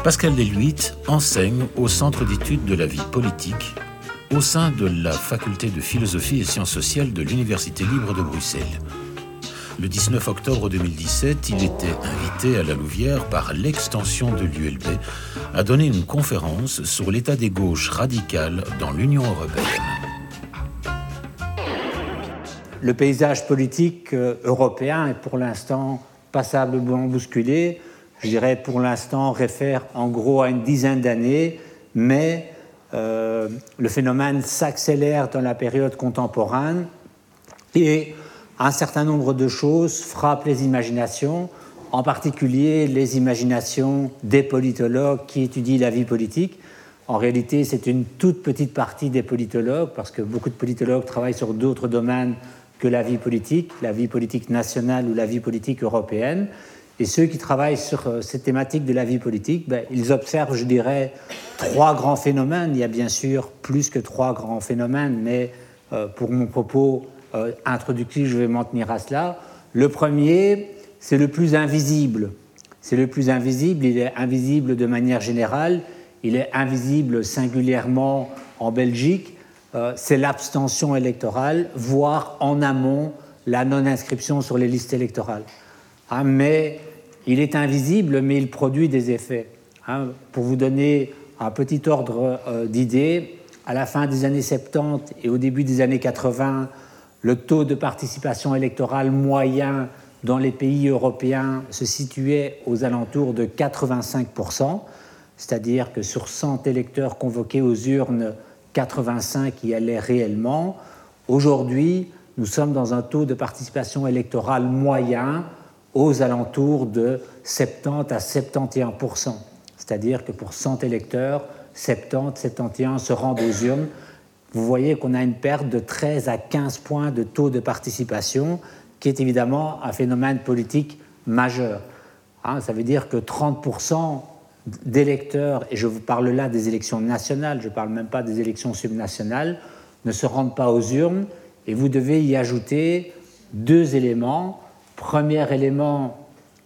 Pascal Lelhuit enseigne au Centre d'études de la vie politique au sein de la faculté de philosophie et sciences sociales de l'Université libre de Bruxelles. Le 19 octobre 2017, il était invité à la Louvière par l'extension de l'ULB à donner une conférence sur l'état des gauches radicales dans l'Union européenne. Le paysage politique européen est pour l'instant passablement bousculé. Je dirais pour l'instant réfère en gros à une dizaine d'années, mais le phénomène s'accélère dans la période contemporaine et un certain nombre de choses frappent les imaginations, en particulier les imaginations des politologues qui étudient la vie politique. En réalité, c'est une toute petite partie des politologues, parce que beaucoup de politologues travaillent sur d'autres domaines que la vie politique nationale ou la vie politique européenne. Et ceux qui travaillent sur cette thématique de la vie politique, ils observent, je dirais, trois grands phénomènes. Il y a bien sûr plus que trois grands phénomènes, mais pour mon propos introductif, je vais m'en tenir à cela. Le premier, c'est le plus invisible. C'est le plus invisible, il est invisible de manière générale, il est invisible singulièrement en Belgique, c'est l'abstention électorale, voire en amont la non-inscription sur les listes électorales. Mais il est invisible, mais il produit des effets. Pour vous donner un petit ordre d'idées, à la fin des années 70 et au début des années 80, le taux de participation électorale moyen dans les pays européens se situait aux alentours de 85%, c'est-à-dire que sur 100 électeurs convoqués aux urnes, 85 y allaient réellement. Aujourd'hui, nous sommes dans un taux de participation électorale moyen aux alentours de 70 à 71%. C'est-à-dire que pour 100 électeurs, 70, 71 se rendent aux urnes. Vous voyez qu'on a une perte de 13 à 15 points de taux de participation, qui est évidemment un phénomène politique majeur. Ça veut dire que 30% d'électeurs, et je vous parle là des élections nationales, je ne parle même pas des élections subnationales, ne se rendent pas aux urnes, et vous devez y ajouter deux éléments. Premier élément,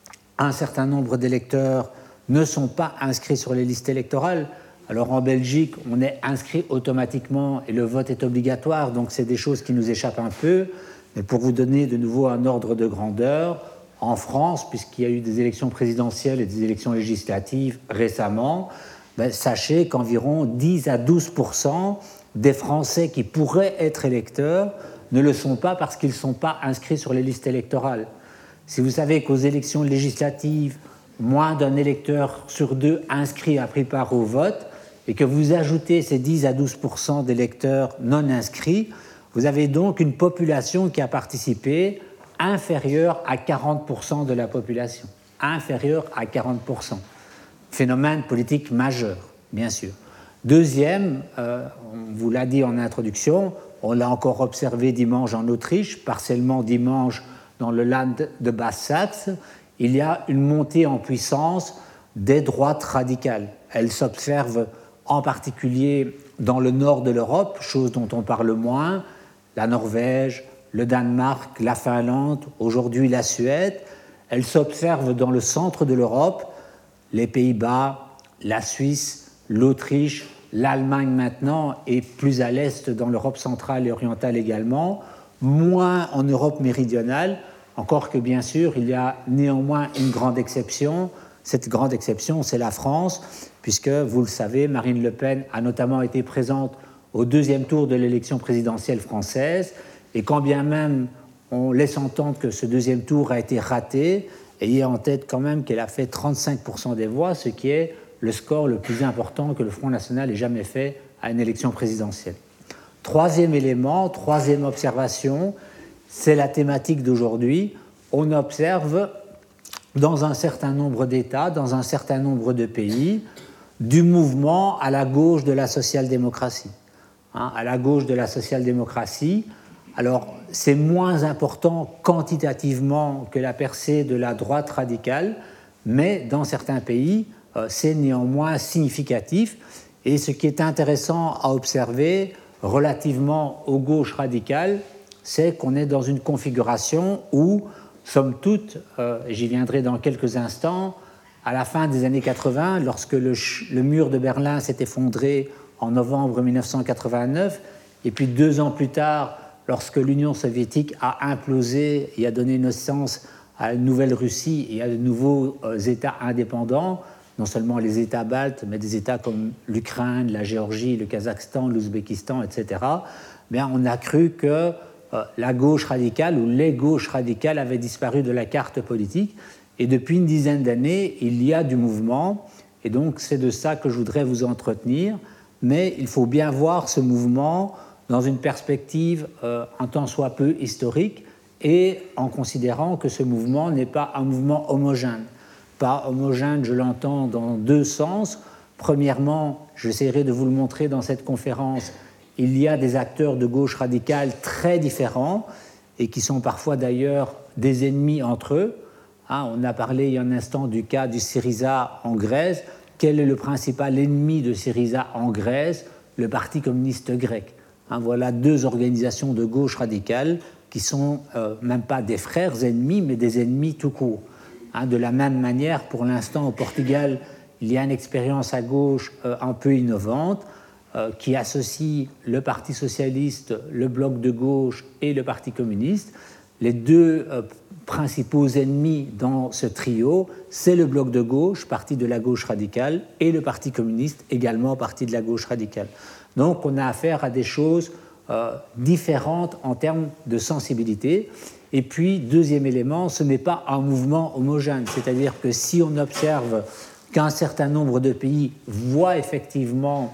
un certain nombre d'électeurs ne sont pas inscrits sur les listes électorales. Alors en Belgique, on est inscrit automatiquement et le vote est obligatoire, donc c'est des choses qui nous échappent un peu. Mais pour vous donner de nouveau un ordre de grandeur, en France, puisqu'il y a eu des élections présidentielles et des élections législatives récemment, sachez qu'environ 10 à 12% des Français qui pourraient être électeurs ne le sont pas parce qu'ils ne sont pas inscrits sur les listes électorales. Si vous savez qu'aux élections législatives, moins d'un électeur sur deux inscrit a pris part au vote, et que vous ajoutez ces 10 à 12% d'électeurs non inscrits, vous avez donc une population qui a participé inférieure à 40% de la population. Inférieure à 40%. Phénomène politique majeur, bien sûr. Deuxième, on vous l'a dit en introduction, on l'a encore observé dimanche en Autriche, partiellement dimanche dans le Land de Basse-Saxe, il y a une montée en puissance des droites radicales. Elles s'observent en particulier dans le nord de l'Europe, chose dont on parle moins, la Norvège, le Danemark, la Finlande, aujourd'hui la Suède. Elles s'observent dans le centre de l'Europe, les Pays-Bas, la Suisse, l'Autriche, l'Allemagne maintenant, et plus à l'est dans l'Europe centrale et orientale également, moins en Europe méridionale, encore que bien sûr il y a néanmoins une grande exception. Cette grande exception, c'est la France, puisque, vous le savez, Marine Le Pen a notamment été présente au deuxième tour de l'élection présidentielle française, et quand bien même on laisse entendre que ce deuxième tour a été raté, ayez en tête quand même qu'elle a fait 35% des voix, ce qui est le score le plus important que le Front National ait jamais fait à une élection présidentielle. Troisième élément, troisième observation, c'est la thématique d'aujourd'hui. On observe dans un certain nombre d'États, dans un certain nombre de pays, du mouvement à la gauche de la social-démocratie. À la gauche de la social-démocratie, alors c'est moins important quantitativement que la percée de la droite radicale, mais dans certains pays, c'est néanmoins significatif. Et ce qui est intéressant à observer relativement aux gauches radicales, c'est qu'on est dans une configuration où, somme toute, j'y viendrai dans quelques instants, à la fin des années 80, lorsque le mur de Berlin s'est effondré en novembre 1989, et puis 2 ans plus tard, lorsque l'Union soviétique a implosé et a donné naissance à une nouvelle Russie et à de nouveaux États indépendants, non seulement les États baltes, mais des États comme l'Ukraine, la Géorgie, le Kazakhstan, l'Ouzbékistan, etc., bien, on a cru que la gauche radicale ou les gauches radicales avaient disparu de la carte politique. Et depuis une dizaine d'années, il y a du mouvement. Et donc, c'est de ça que je voudrais vous entretenir. Mais il faut bien voir ce mouvement dans une perspective un tant soit peu historique et en considérant que ce mouvement n'est pas un mouvement homogène. Pas homogène, je l'entends dans 2 sens. Premièrement, j'essaierai de vous le montrer dans cette conférence, il y a des acteurs de gauche radicale très différents et qui sont parfois d'ailleurs des ennemis entre eux. On a parlé il y a un instant du cas du Syriza en Grèce. Quel est le principal ennemi de Syriza en Grèce? Le Parti communiste grec. Voilà 2 organisations de gauche radicale qui sont même pas des frères ennemis, mais des ennemis tout court. De la même manière, pour l'instant, au Portugal, il y a une expérience à gauche un peu innovante qui associe le Parti socialiste, le bloc de gauche et le Parti communiste. Les 2 principaux ennemis dans ce trio, c'est le bloc de gauche, parti de la gauche radicale, et le Parti communiste, également parti de la gauche radicale. Donc on a affaire à des choses différentes en termes de sensibilité. Et puis, 2e élément, ce n'est pas un mouvement homogène. C'est-à-dire que si on observe qu'un certain nombre de pays voient effectivement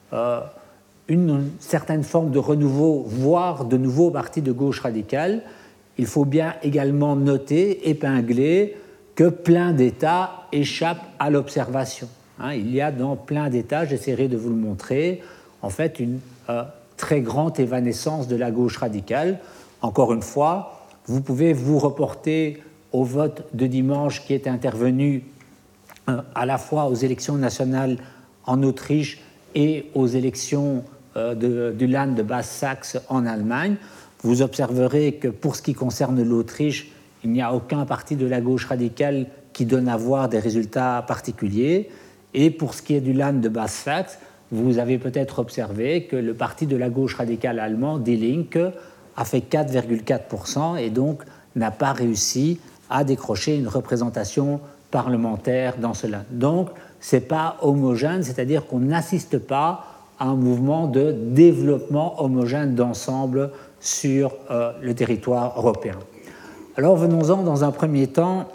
une certaine forme de renouveau, voire de nouveaux partis de gauche radicale, il faut bien également noter, épingler, que plein d'États échappent à l'observation. Il y a dans plein d'États, j'essaierai de vous le montrer, en fait une très grande évanescence de la gauche radicale. Encore une fois, vous pouvez vous reporter au vote de dimanche qui est intervenu à la fois aux élections nationales en Autriche et aux élections du Land de Basse-Saxe en Allemagne. Vous observerez que pour ce qui concerne l'Autriche, il n'y a aucun parti de la gauche radicale qui donne à voir des résultats particuliers. Et pour ce qui est du Land de Basse-Saxe, vous avez peut-être observé que le parti de la gauche radicale allemand, Die Linke, a fait 4,4% et donc n'a pas réussi à décrocher une représentation parlementaire dans ce Land. Donc, ce n'est pas homogène, c'est-à-dire qu'on n'assiste pas à un mouvement de développement homogène d'ensemble sur le territoire européen. Alors venons-en dans un premier temps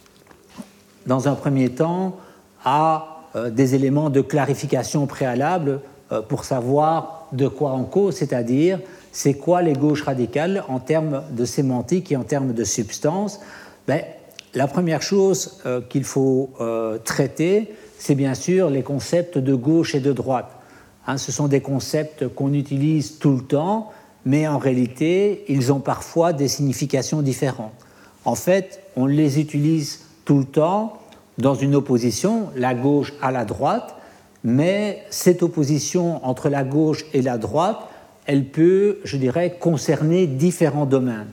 à des éléments de clarification préalable pour savoir de quoi on cause, c'est-à-dire c'est quoi les gauches radicales en termes de sémantique et en termes de substance. La première chose qu'il faut traiter, c'est bien sûr les concepts de gauche et de droite. Ce sont des concepts qu'on utilise tout le temps, mais en réalité, ils ont parfois des significations différentes. En fait, on les utilise tout le temps dans une opposition, la gauche à la droite, mais cette opposition entre la gauche et la droite, elle peut, je dirais, concerner différents domaines.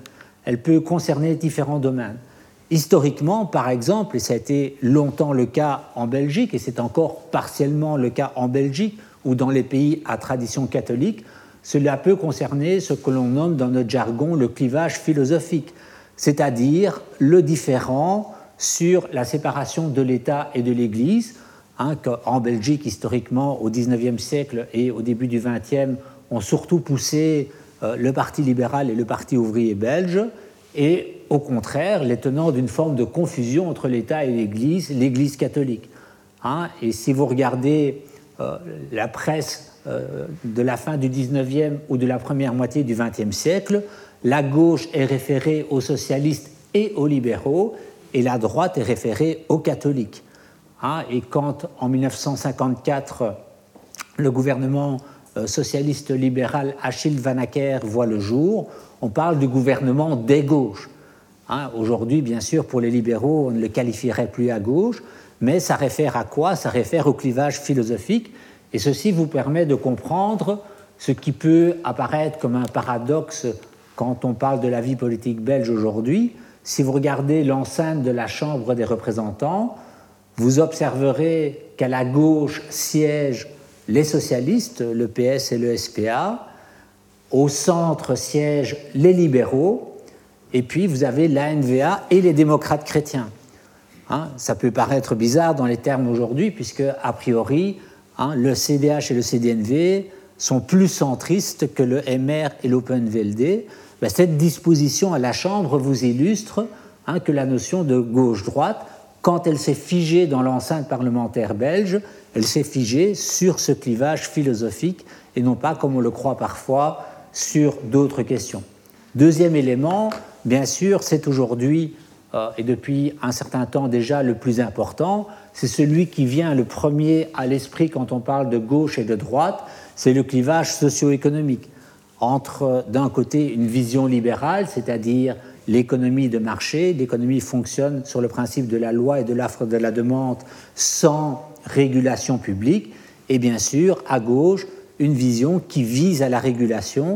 Historiquement, par exemple, et ça a été longtemps le cas en Belgique, et c'est encore partiellement le cas en Belgique ou dans les pays à tradition catholique, cela peut concerner ce que l'on nomme dans notre jargon le clivage philosophique, c'est-à-dire le différend sur la séparation de l'État et de l'Église, qu'en Belgique, historiquement, au XIXe siècle et au début du XXe, ont surtout poussé le Parti libéral et le Parti ouvrier belge, et au contraire, les tenants d'une forme de confusion entre l'État et l'Église catholique. Et si vous regardez la presse de la fin du XIXe ou de la première moitié du XXe siècle, la gauche est référée aux socialistes et aux libéraux, et la droite est référée aux catholiques. Et quand, en 1954, le gouvernement socialiste libéral Achille Van Acker voit le jour, on parle du gouvernement des gauches. Aujourd'hui, bien sûr, pour les libéraux, on ne le qualifierait plus à gauche, mais ça réfère à quoi? Ça réfère au clivage philosophique, et ceci vous permet de comprendre ce qui peut apparaître comme un paradoxe quand on parle de la vie politique belge aujourd'hui. Si vous regardez l'enceinte de la Chambre des représentants, vous observerez qu'à la gauche siègent les socialistes, le PS et le SPA, au centre siègent les libéraux, et puis vous avez l'ANVA et les démocrates chrétiens. Ça peut paraître bizarre dans les termes aujourd'hui, puisque, a priori, le CDH et le CDNV sont plus centristes que le MR et l'OpenVLD. Cette disposition à la Chambre vous illustre que la notion de gauche-droite, quand elle s'est figée dans l'enceinte parlementaire belge, elle s'est figée sur ce clivage philosophique et non pas, comme on le croit parfois, sur d'autres questions. Deuxième élément, bien sûr, c'est aujourd'hui, et depuis un certain temps déjà le plus important, c'est celui qui vient le premier à l'esprit quand on parle de gauche et de droite, c'est le clivage socio-économique. Entre, d'un côté, une vision libérale, c'est-à-dire l'économie de marché, l'économie fonctionne sur le principe de la loi et de l'offre de la demande sans régulation publique, et bien sûr, à gauche, une vision qui vise à la régulation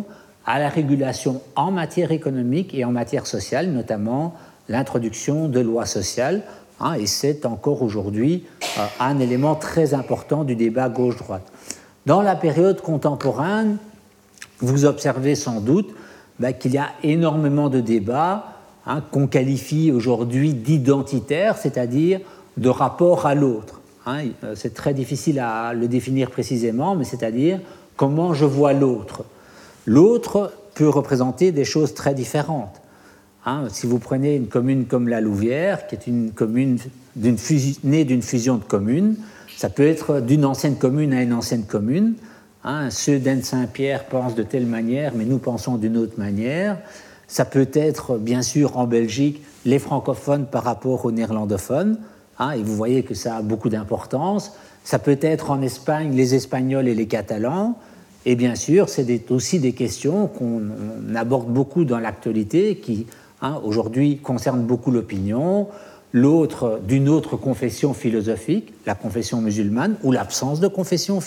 en matière économique et en matière sociale, notamment l'introduction de lois sociales, et c'est encore aujourd'hui un élément très important du débat gauche-droite. Dans la période contemporaine, vous observez sans doute qu'il y a énormément de débats qu'on qualifie aujourd'hui d'identitaires, c'est-à-dire de rapport à l'autre. C'est très difficile à le définir précisément, mais c'est-à-dire comment je vois l'autre. L'autre peut représenter des choses très différentes. Si vous prenez une commune comme la Louvière, qui est une commune née d'une fusion de communes, ça peut être d'une ancienne commune à une ancienne commune. Ceux d'Aine-Saint-Pierre pensent de telle manière, mais nous pensons d'une autre manière. Ça peut être, bien sûr, en Belgique, les francophones par rapport aux néerlandophones, et vous voyez que ça a beaucoup d'importance. Ça peut être en Espagne, les Espagnols et les Catalans. Et bien sûr, c'est aussi des questions qu'on aborde beaucoup dans l'actualité, qui aujourd'hui concernent beaucoup l'opinion. L'autre d'une autre confession philosophique, la confession musulmane, ou l'absence de confession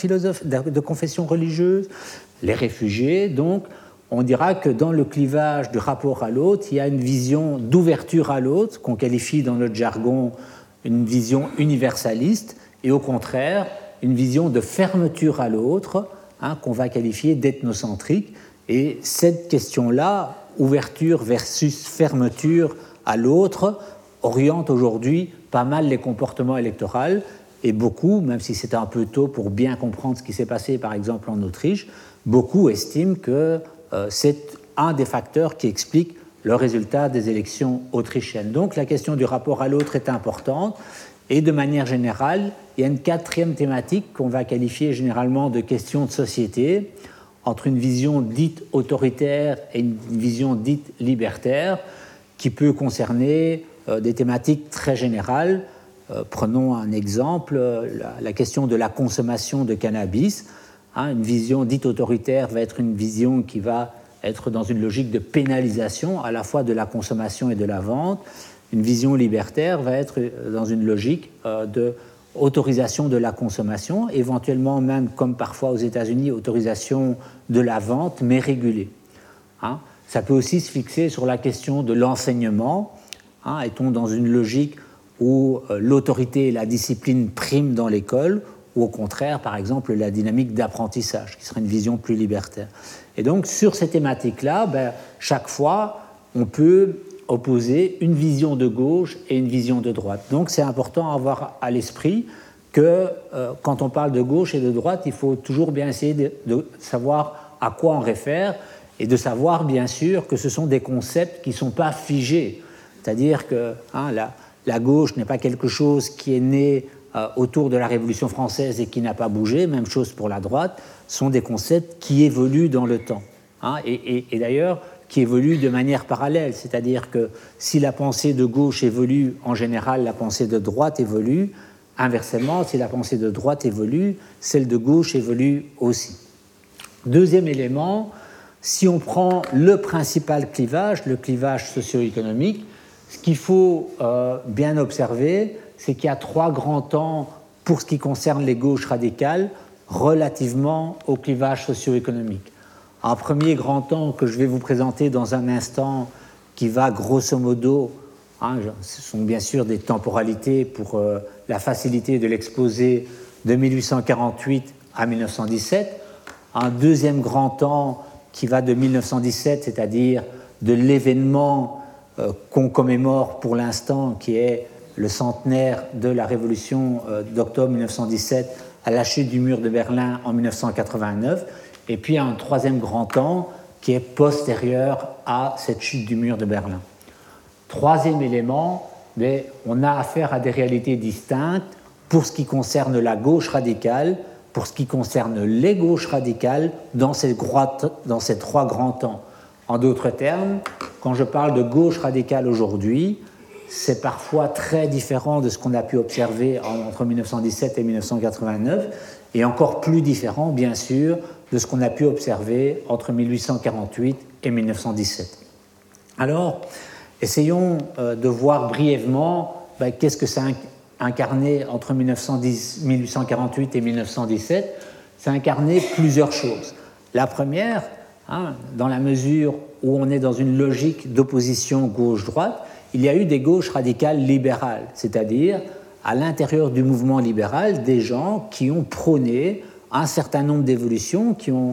religieuse, les réfugiés. Donc, on dira que dans le clivage du rapport à l'autre, il y a une vision d'ouverture à l'autre, qu'on qualifie dans notre jargon une vision universaliste, et au contraire, une vision de fermeture à l'autre, qu'on va qualifier d'ethnocentrique. Et cette question-là, ouverture versus fermeture à l'autre, oriente aujourd'hui pas mal les comportements électoraux, et beaucoup, même si c'est un peu tôt pour bien comprendre ce qui s'est passé par exemple en Autriche, beaucoup estiment que c'est un des facteurs qui explique le résultat des élections autrichiennes. Donc la question du rapport à l'autre est importante, et de manière générale, il y a une quatrième thématique qu'on va qualifier généralement de question de société, entre une vision dite autoritaire et une vision dite libertaire, qui peut concerner des thématiques très générales. Prenons un exemple, la question de la consommation de cannabis. Une vision dite autoritaire va être une vision qui va être dans une logique de pénalisation à la fois de la consommation et de la vente. Une vision libertaire va être dans une logique d'autorisation de la consommation, éventuellement même, comme parfois aux États-Unis, autorisation de la vente, mais régulée. Ça peut aussi se fixer sur la question de l'enseignement. Est-on dans une logique où l'autorité et la discipline priment dans l'école, ou au contraire, par exemple, la dynamique d'apprentissage, qui serait une vision plus libertaire. Et donc, sur ces thématiques-là, chaque fois, on peut opposer une vision de gauche et une vision de droite. Donc, c'est important à avoir à l'esprit que quand on parle de gauche et de droite, il faut toujours bien essayer de savoir à quoi on réfère, et de savoir, bien sûr, que ce sont des concepts qui ne sont pas figés. C'est-à-dire que la gauche n'est pas quelque chose qui est né autour de la Révolution française et qui n'a pas bougé, même chose pour la droite, sont des concepts qui évoluent dans le temps. Et d'ailleurs, qui évoluent de manière parallèle. C'est-à-dire que si la pensée de gauche évolue, en général, la pensée de droite évolue. Inversement, si la pensée de droite évolue, celle de gauche évolue aussi. Deuxième élément, si on prend le principal clivage, le clivage socio-économique, ce qu'il faut bien observer, c'est qu'il y a trois grands temps pour ce qui concerne les gauches radicales relativement au clivage socio-économique. Un premier grand temps que je vais vous présenter dans un instant, qui va grosso modo Ce sont bien sûr des temporalités pour la facilité de l'exposé de 1848 à 1917. Un deuxième grand temps qui va de 1917, c'est-à-dire de l'événement qu'on commémore pour l'instant, qui est le centenaire de la révolution d'octobre 1917 à la chute du mur de Berlin en 1989, et puis un troisième grand temps qui est postérieur à cette chute du mur de Berlin. Troisième élément, mais on a affaire à des réalités distinctes pour ce qui concerne la gauche radicale, pour ce qui concerne les gauches radicales dans ces trois grands temps. En d'autres termes, quand je parle de gauche radicale aujourd'hui, c'est parfois très différent de ce qu'on a pu observer entre 1917 et 1989, et encore plus différent, bien sûr, de ce qu'on a pu observer entre 1848 et 1917. Alors, essayons de voir brièvement qu'est-ce que ça a incarné entre 1848 et 1917. Ça a incarné plusieurs choses. La première, dans la mesure où on est dans une logique d'opposition gauche-droite, il y a eu des gauches radicales libérales, c'est-à-dire à l'intérieur du mouvement libéral, des gens qui ont prôné un certain nombre d'évolutions, qui ont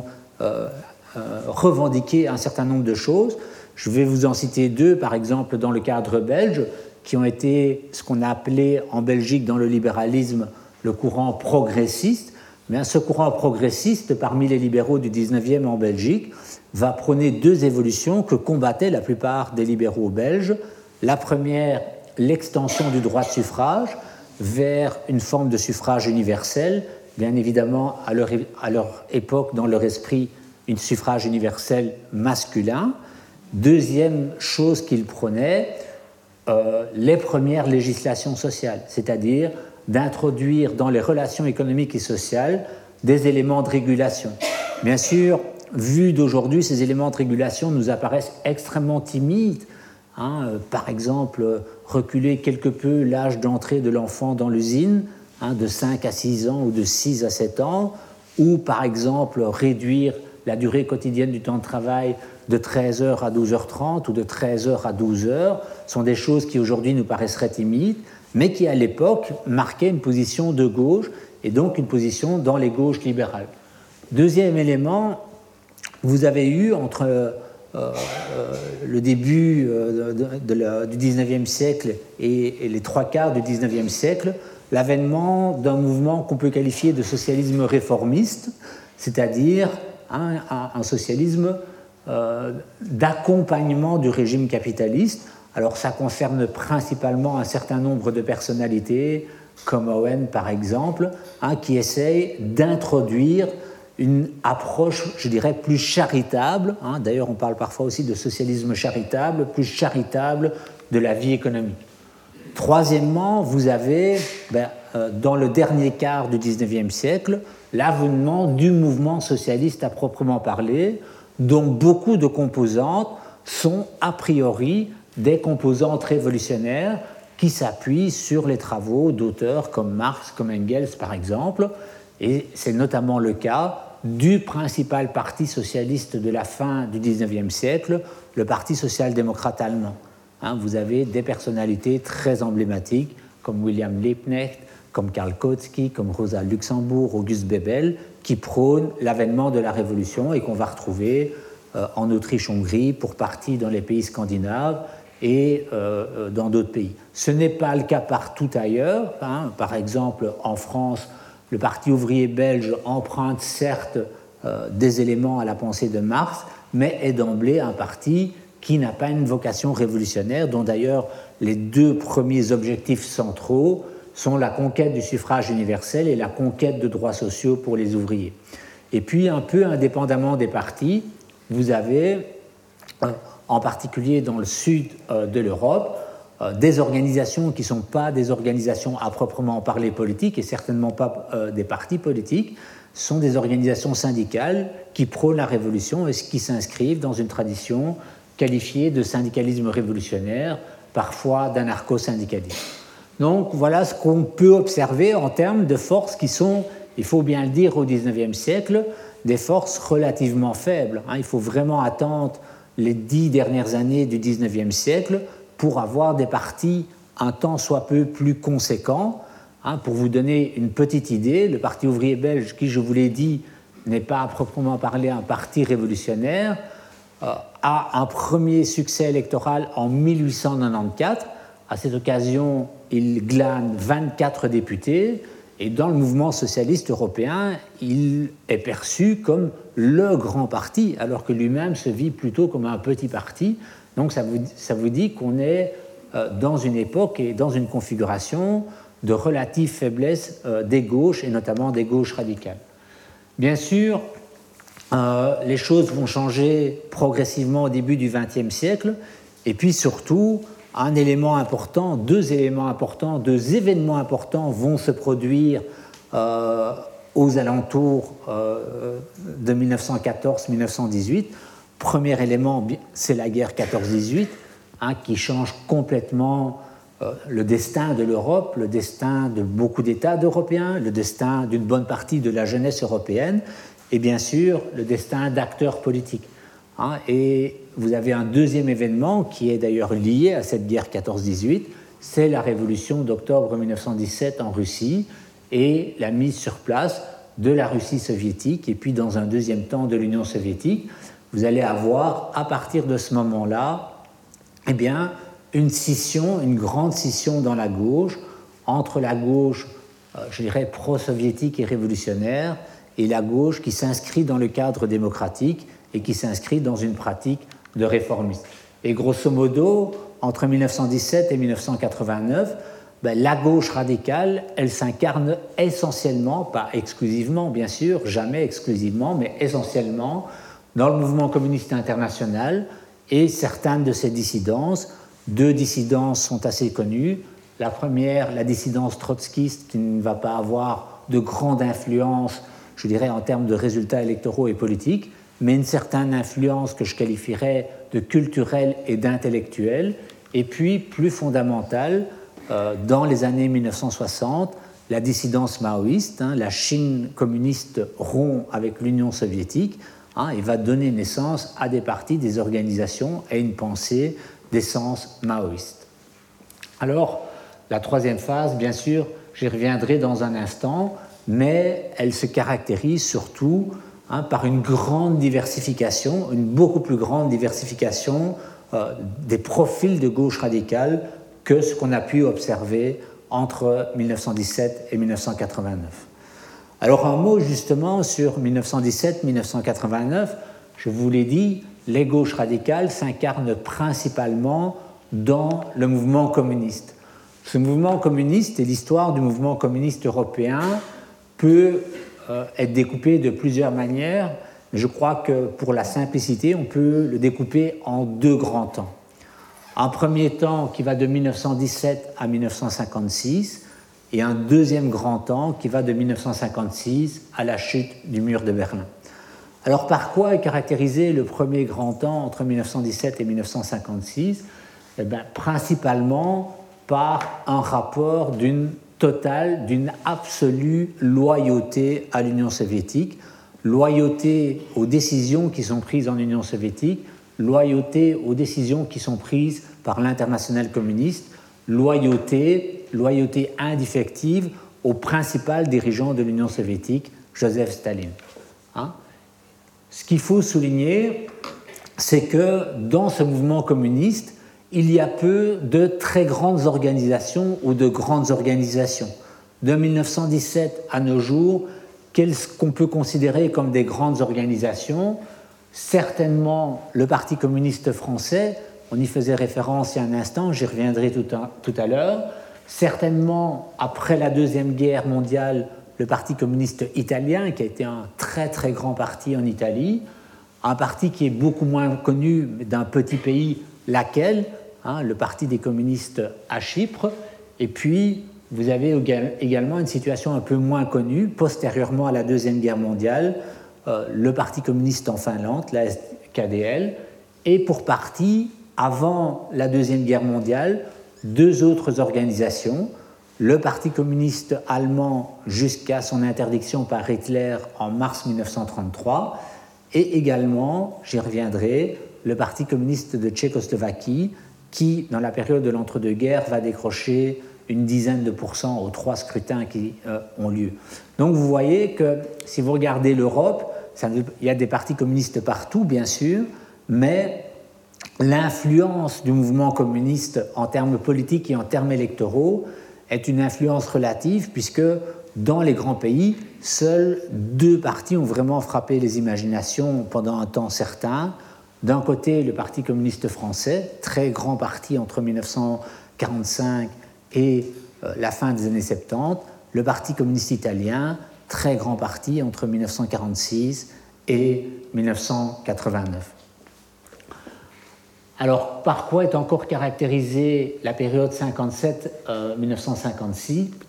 revendiqué un certain nombre de choses. Je vais vous en citer deux, par exemple, dans le cadre belge, qui ont été ce qu'on a appelé en Belgique dans le libéralisme le courant progressiste. Mais ce courant progressiste, parmi les libéraux du 19e en Belgique, va prôner deux évolutions que combattaient la plupart des libéraux belges. La première, l'extension du droit de suffrage vers une forme de suffrage universel, bien évidemment à leur époque, dans leur esprit, un suffrage universel masculin. Deuxième chose qu'ils prônaient, les premières législations sociales, c'est-à-dire d'introduire dans les relations économiques et sociales des éléments de régulation. Bien sûr, vu d'aujourd'hui, ces éléments de régulation nous apparaissent extrêmement timides. Par exemple, reculer quelque peu l'âge d'entrée de l'enfant dans l'usine, de 5 à 6 ans ou de 6 à 7 ans, ou par exemple réduire la durée quotidienne du temps de travail de 13h à 12h30 ou de 13h à 12h, sont des choses qui aujourd'hui nous paraisseraient timides, mais qui à l'époque marquaient une position de gauche et donc une position dans les gauches libérales. Deuxième élément, vous avez eu entre le début du XIXe siècle et les trois quarts du XIXe siècle, l'avènement d'un mouvement qu'on peut qualifier de socialisme réformiste, c'est-à-dire un socialisme d'accompagnement du régime capitaliste. Alors ça concerne principalement un certain nombre de personnalités, comme Owen par exemple, qui essayent d'introduire une approche, je dirais, plus charitable. D'ailleurs, on parle parfois aussi de socialisme charitable, plus charitable de la vie économique. Troisièmement, vous avez, dans le dernier quart du XIXe siècle, l'avènement du mouvement socialiste à proprement parler, dont beaucoup de composantes sont a priori des composantes révolutionnaires qui s'appuient sur les travaux d'auteurs comme Marx, comme Engels par exemple, et c'est notamment le cas du principal parti socialiste de la fin du XIXe siècle, le Parti social-démocrate allemand. Vous avez des personnalités très emblématiques comme William Liebknecht, comme Karl Kautsky, comme Rosa Luxemburg, August Bebel, qui prônent l'avènement de la Révolution et qu'on va retrouver en Autriche-Hongrie, pour partie dans les pays scandinaves et dans d'autres pays. Ce n'est pas le cas partout ailleurs. Par exemple, en France, le Parti ouvrier belge emprunte certes des éléments à la pensée de Marx, mais est d'emblée un parti qui n'a pas une vocation révolutionnaire, dont d'ailleurs les deux premiers objectifs centraux sont la conquête du suffrage universel et la conquête de droits sociaux pour les ouvriers. Et puis, un peu indépendamment des partis, vous avez, en particulier dans le sud de l'Europe, des organisations qui ne sont pas des organisations à proprement parler politiques et certainement pas des partis politiques, sont des organisations syndicales qui prônent la révolution et qui s'inscrivent dans une tradition qualifiée de syndicalisme révolutionnaire, parfois d'anarcho-syndicalisme. Donc voilà ce qu'on peut observer en termes de forces qui sont, il faut bien le dire, au XIXe siècle, des forces relativement faibles. Il faut vraiment attendre les 10 dernières années du XIXe siècle pour avoir des partis un tant soit peu plus conséquents. Pour vous donner une petite idée, le Parti ouvrier belge, qui, je vous l'ai dit, n'est pas à proprement parler un parti révolutionnaire, a un premier succès électoral en 1894. À cette occasion, il glane 24 députés, et dans le mouvement socialiste européen, il est perçu comme le grand parti, alors que lui-même se vit plutôt comme un petit parti. Donc ça vous dit qu'on est dans une époque et dans une configuration de relative faiblesse des gauches, et notamment des gauches radicales. Bien sûr, les choses vont changer progressivement au début du XXe siècle, et puis surtout, deux éléments importants, deux événements importants vont se produire aux alentours de 1914-1918. Premier élément, c'est la guerre 14-18, qui change complètement le destin de l'Europe, le destin de beaucoup d'États européens, le destin d'une bonne partie de la jeunesse européenne, et bien sûr le destin d'acteurs politiques. Et vous avez un deuxième événement qui est d'ailleurs lié à cette guerre 14-18, c'est la révolution d'octobre 1917 en Russie et la mise sur place de la Russie soviétique et puis dans un deuxième temps de l'Union soviétique. Vous allez avoir à partir de ce moment-là une scission, une grande scission dans la gauche, entre la gauche, je dirais, pro-soviétique et révolutionnaire, et la gauche qui s'inscrit dans le cadre démocratique et qui s'inscrit dans une pratique de réformisme. Et grosso modo, entre 1917 et 1989, la gauche radicale, elle s'incarne essentiellement, pas exclusivement bien sûr, jamais exclusivement, mais essentiellement dans le mouvement communiste international et certaines de ces dissidences. Deux dissidences sont assez connues. La première, la dissidence trotskiste, qui ne va pas avoir de grande influence, je dirais, en termes de résultats électoraux et politiques, mais une certaine influence que je qualifierais de culturelle et d'intellectuelle. Et puis, plus fondamentale, dans les années 1960, la dissidence maoïste, la Chine communiste rompt avec l'Union soviétique et va donner naissance à des partis, des organisations et une pensée d'essence maoïste. Alors, la troisième phase, bien sûr, j'y reviendrai dans un instant, mais elle se caractérise surtout par une grande diversification, une beaucoup plus grande diversification des profils de gauche radicale que ce qu'on a pu observer entre 1917 et 1989. Alors un mot justement sur 1917-1989, je vous l'ai dit, les gauches radicales s'incarnent principalement dans le mouvement communiste. Ce mouvement communiste et l'histoire du mouvement communiste européen peut être découpée de plusieurs manières, mais je crois que pour la simplicité, on peut le découper en deux grands temps. Un premier temps qui va de 1917 à 1956 et un deuxième grand temps qui va de 1956 à la chute du mur de Berlin. Alors par quoi est caractérisé le premier grand temps entre 1917 et 1956 ? Principalement par un rapport d'une totale, d'une absolue loyauté à l'Union soviétique, loyauté aux décisions qui sont prises en Union soviétique, loyauté aux décisions qui sont prises par l'internationale communiste, loyauté indéfectible au principal dirigeant de l'Union soviétique, Joseph Staline. Ce qu'il faut souligner, c'est que dans ce mouvement communiste, il y a peu de très grandes organisations ou de grandes organisations. De 1917 à nos jours, qu'est-ce qu'on peut considérer comme des grandes organisations ? Certainement le Parti communiste français, on y faisait référence il y a un instant, j'y reviendrai tout à l'heure. Certainement, après la Deuxième Guerre mondiale, le Parti communiste italien, qui a été un très très grand parti en Italie, un parti qui est beaucoup moins connu d'un petit pays, laquelle, le Parti des communistes à Chypre, et puis vous avez également une situation un peu moins connue, postérieurement à la Deuxième Guerre mondiale, le Parti communiste en Finlande, la KDL, et pour partie, avant la Deuxième Guerre mondiale, deux autres organisations, le Parti communiste allemand jusqu'à son interdiction par Hitler en mars 1933, et également, j'y reviendrai, le Parti communiste de Tchécoslovaquie, qui, dans la période de l'entre-deux-guerres, va décrocher une dizaine de pourcents aux 3 scrutins qui ont lieu. Donc vous voyez que si vous regardez l'Europe, il y a des partis communistes partout, bien sûr, mais l'influence du mouvement communiste en termes politiques et en termes électoraux est une influence relative, puisque dans les grands pays, seuls 2 partis ont vraiment frappé les imaginations pendant un temps certain. D'un côté, le Parti communiste français, très grand parti entre 1945 et la fin des années 70, le Parti communiste italien, très grand parti entre 1946 et 1989. Alors, par quoi est encore caractérisée la période 1917-1956 ?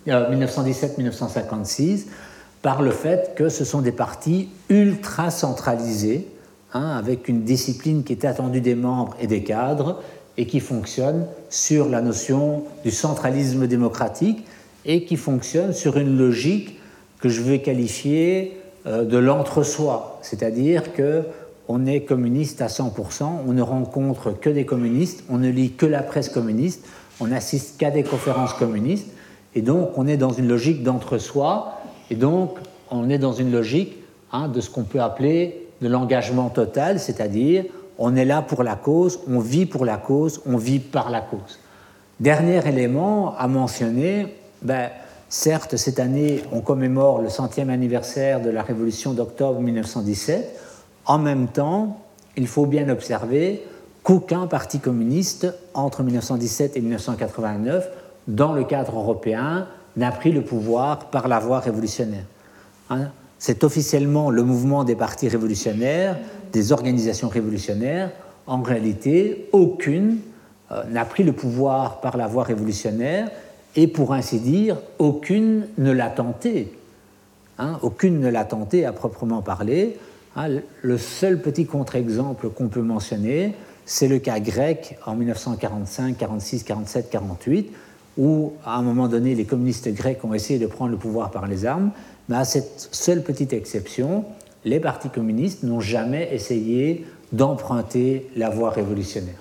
Par le fait que ce sont des partis ultra centralisés, avec une discipline qui est attendue des membres et des cadres, et qui fonctionne sur la notion du centralisme démocratique, et qui fonctionne sur une logique que je vais qualifier de l'entre-soi, c'est-à-dire qu'on est communiste à 100%, on ne rencontre que des communistes, on ne lit que la presse communiste, on n'assiste qu'à des conférences communistes, et donc on est dans une logique d'entre-soi, et donc on est dans une logique de ce qu'on peut appeler de l'engagement total, c'est-à-dire on est là pour la cause, on vit pour la cause, on vit par la cause. Dernier élément à mentionner, certes, cette année, on commémore le 100e anniversaire de la Révolution d'octobre 1917. En même temps, il faut bien observer qu'aucun parti communiste, entre 1917 et 1989, dans le cadre européen, n'a pris le pouvoir par la voie révolutionnaire. C'est officiellement le mouvement des partis révolutionnaires, des organisations révolutionnaires. En réalité, aucune n'a pris le pouvoir par la voie révolutionnaire, et pour ainsi dire, aucune ne l'a tenté. Aucune ne l'a tenté à proprement parler. Le seul petit contre-exemple qu'on peut mentionner, c'est le cas grec en 1945, 46, 47, 48, où à un moment donné, les communistes grecs ont essayé de prendre le pouvoir par les armes, mais à cette seule petite exception, les partis communistes n'ont jamais essayé d'emprunter la voie révolutionnaire.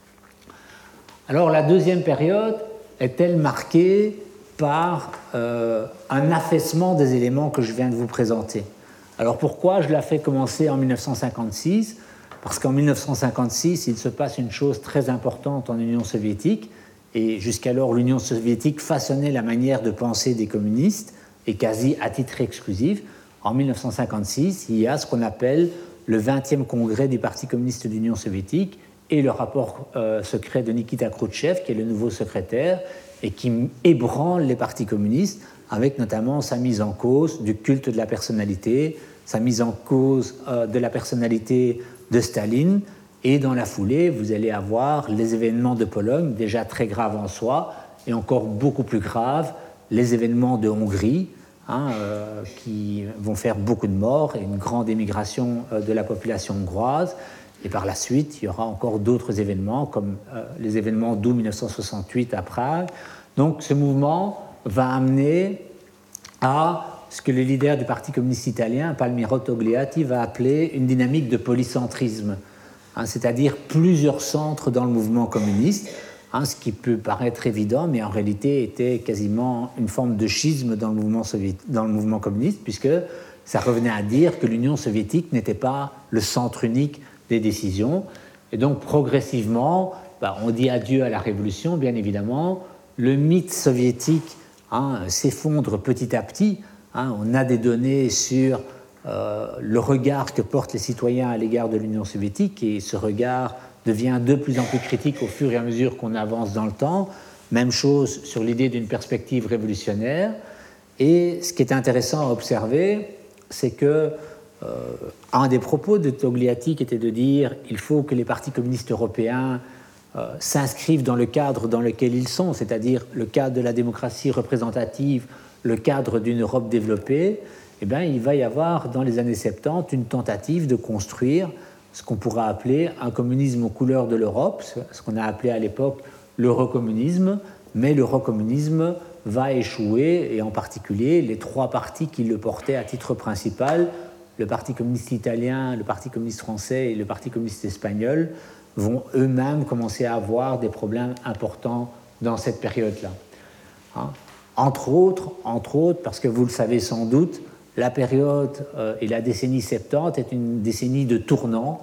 Alors la deuxième période est-elle marquée par un affaissement des éléments que je viens de vous présenter ? Alors pourquoi je la fais commencer en 1956 ? Parce qu'en 1956, il se passe une chose très importante en Union soviétique, et jusqu'alors l'Union soviétique façonnait la manière de penser des communistes, et quasi à titre exclusif. En 1956, il y a ce qu'on appelle le 20e congrès du Parti communiste d'Union soviétique et le rapport secret de Nikita Khrouchtchev, qui est le nouveau secrétaire, et qui ébranle les partis communistes, avec notamment sa mise en cause du culte de la personnalité, sa mise en cause de la personnalité de Staline, et dans la foulée, vous allez avoir les événements de Pologne, déjà très graves en soi, et encore beaucoup plus graves, les événements de Hongrie, qui vont faire beaucoup de morts et une grande émigration de la population hongroise. Et par la suite, il y aura encore d'autres événements, comme les événements d'août 1968 à Prague. Donc ce mouvement va amener à ce que le leader du Parti communiste italien, Palmiro Togliatti, va appeler une dynamique de polycentrisme, c'est-à-dire plusieurs centres dans le mouvement communiste, ce qui peut paraître évident, mais en réalité était quasiment une forme de schisme dans le mouvement communiste, puisque ça revenait à dire que l'Union soviétique n'était pas le centre unique des décisions. Et donc, progressivement, on dit adieu à la révolution, bien évidemment. Le mythe soviétique s'effondre petit à petit. On a des données sur le regard que portent les citoyens à l'égard de l'Union soviétique, et ce regard devient de plus en plus critique au fur et à mesure qu'on avance dans le temps. Même chose sur l'idée d'une perspective révolutionnaire. Et ce qui est intéressant à observer, c'est que un des propos de Togliatti était de dire qu'il faut que les partis communistes européens s'inscrivent dans le cadre dans lequel ils sont, c'est-à-dire le cadre de la démocratie représentative, le cadre d'une Europe développée. Il va y avoir dans les années 70 une tentative de construire ce qu'on pourra appeler un communisme aux couleurs de l'Europe, ce qu'on a appelé à l'époque l'eurocommunisme, mais l'eurocommunisme va échouer, et en particulier les 3 partis qui le portaient à titre principal, le Parti communiste italien, le Parti communiste français et le Parti communiste espagnol, vont eux-mêmes commencer à avoir des problèmes importants dans cette période-là. Hein. Entre autres, parce que vous le savez sans doute, la période et la décennie 70 est une décennie de tournant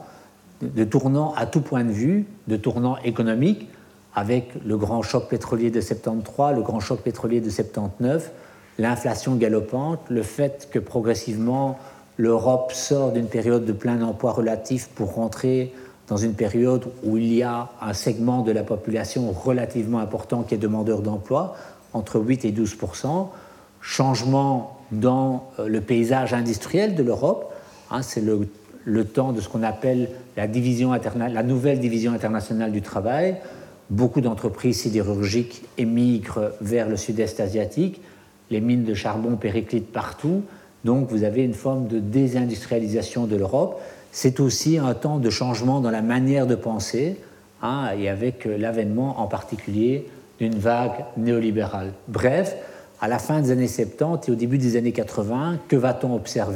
à tout point de vue, de tournant économique, avec le grand choc pétrolier de 73, le grand choc pétrolier de 79, l'inflation galopante, le fait que progressivement l'Europe sort d'une période de plein emploi relatif pour rentrer dans une période où il y a un segment de la population relativement important qui est demandeur d'emploi, entre 8 et 12%, changement dans le paysage industriel de l'Europe, hein, c'est le temps de ce qu'on appelle la nouvelle division internationale du travail. Beaucoup d'entreprises sidérurgiques émigrent vers le sud-est asiatique, les mines de charbon périclitent partout, donc vous avez une forme de désindustrialisation de l'Europe. C'est aussi un temps de changement dans la manière de penser, hein, et avec l'avènement en particulier d'une vague néolibérale. Bref, à la fin des années 70 et au début des années 80, que va-t-on observer ?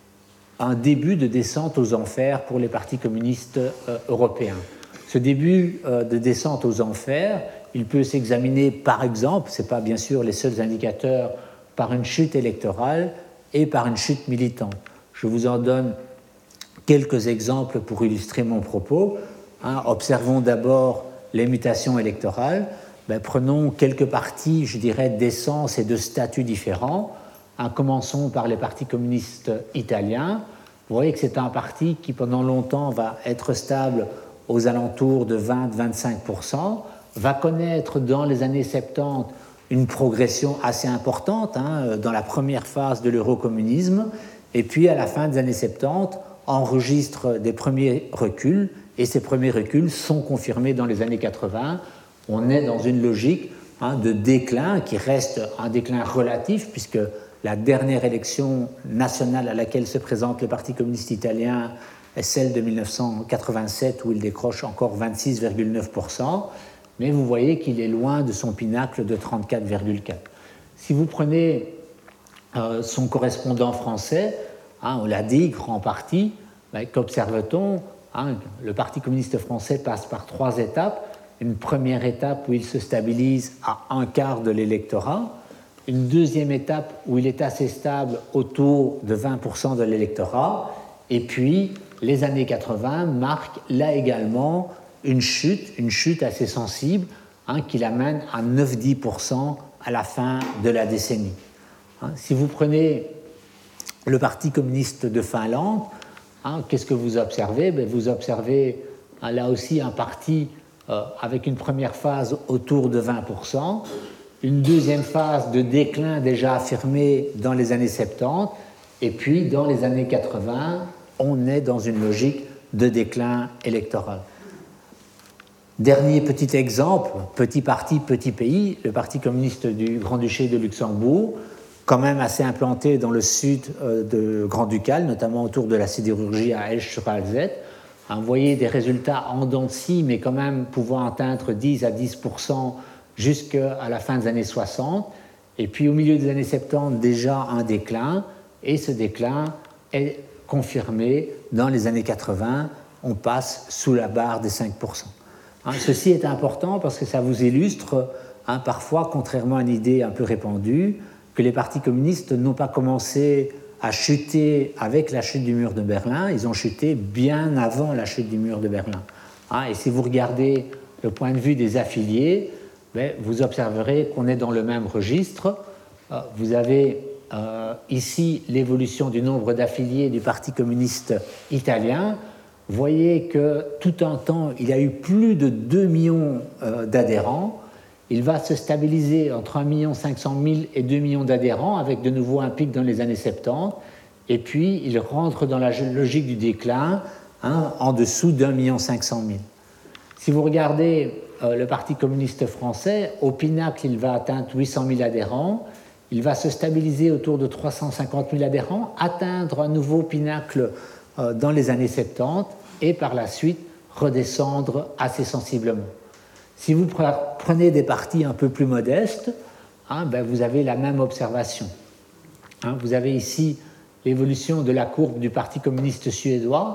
Un début de descente aux enfers pour les partis communistes européens. Ce début de descente aux enfers, il peut s'examiner par exemple, ce n'est pas bien sûr les seuls indicateurs, par une chute électorale et par une chute militante. Je vous en donne quelques exemples pour illustrer mon propos. Hein, observons d'abord les mutations électorales. Prenons quelques partis, je dirais, d'essence et de statut différents. Commençons par les partis communistes italiens. Vous voyez que c'est un parti qui, pendant longtemps, va être stable aux alentours de 20-25%, va connaître dans les années 70 une progression assez importante, hein, dans la première phase de l'eurocommunisme, et puis à la fin des années 70, enregistre des premiers reculs, et ces premiers reculs sont confirmés dans les années 80. On est dans une logique, hein, de déclin qui reste un déclin relatif, puisque la dernière élection nationale à laquelle se présente le Parti communiste italien est celle de 1987, où il décroche encore 26,9%, mais vous voyez qu'il est loin de son pinacle de 34,4%. Si vous prenez son correspondant français, hein, on l'a dit, grand parti, qu'observe-t-on ? Hein, le Parti communiste français passe par 3 étapes. Une première étape où il se stabilise à un quart de l'électorat, une deuxième étape où il est assez stable autour de 20% de l'électorat, et puis les années 80 marquent là également une chute assez sensible, hein, qui l'amène à 9-10% à la fin de la décennie. Hein, si vous prenez le Parti communiste de Finlande, hein, qu'est-ce que vous observez ? Vous observez là aussi un parti avec une première phase autour de 20%, une deuxième phase de déclin déjà affirmée dans les années 70, et puis dans les années 80, on est dans une logique de déclin électoral. Dernier petit exemple, petit parti, petit pays, le Parti communiste du Grand-Duché de Luxembourg, quand même assez implanté dans le sud de Grand-Ducal, notamment autour de la sidérurgie à Esch-sur-Alzette. Vous voyez des résultats en dents de scie, mais quand même pouvant atteindre 10-10% jusqu'à la fin des années 60. Et puis au milieu des années 70, déjà un déclin. Et ce déclin est confirmé dans les années 80. On passe sous la barre des 5%. Ceci est important parce que ça vous illustre, parfois, contrairement à une idée un peu répandue, que les partis communistes n'ont pas commencé à chuter avec la chute du mur de Berlin, ils ont chuté bien avant la chute du mur de Berlin. Et si vous regardez le point de vue des affiliés, vous observerez qu'on est dans le même registre. Vous avez ici l'évolution du nombre d'affiliés du Parti communiste italien. Vous voyez que tout un temps, il y a eu plus de 2 millions d'adhérents. Il va se stabiliser entre 1 500 000 et 2 millions d'adhérents, avec de nouveau un pic dans les années 70. Et puis, il rentre dans la logique du déclin, en dessous d'1 500 000. Si vous regardez le Parti communiste français, au pinacle, il va atteindre 800 000 adhérents. Il va se stabiliser autour de 350 000 adhérents, atteindre un nouveau pinacle dans les années 70 et par la suite redescendre assez sensiblement. Si vous prenez des partis un peu plus modestes, vous avez la même observation. Vous avez ici l'évolution de la courbe du Parti communiste suédois.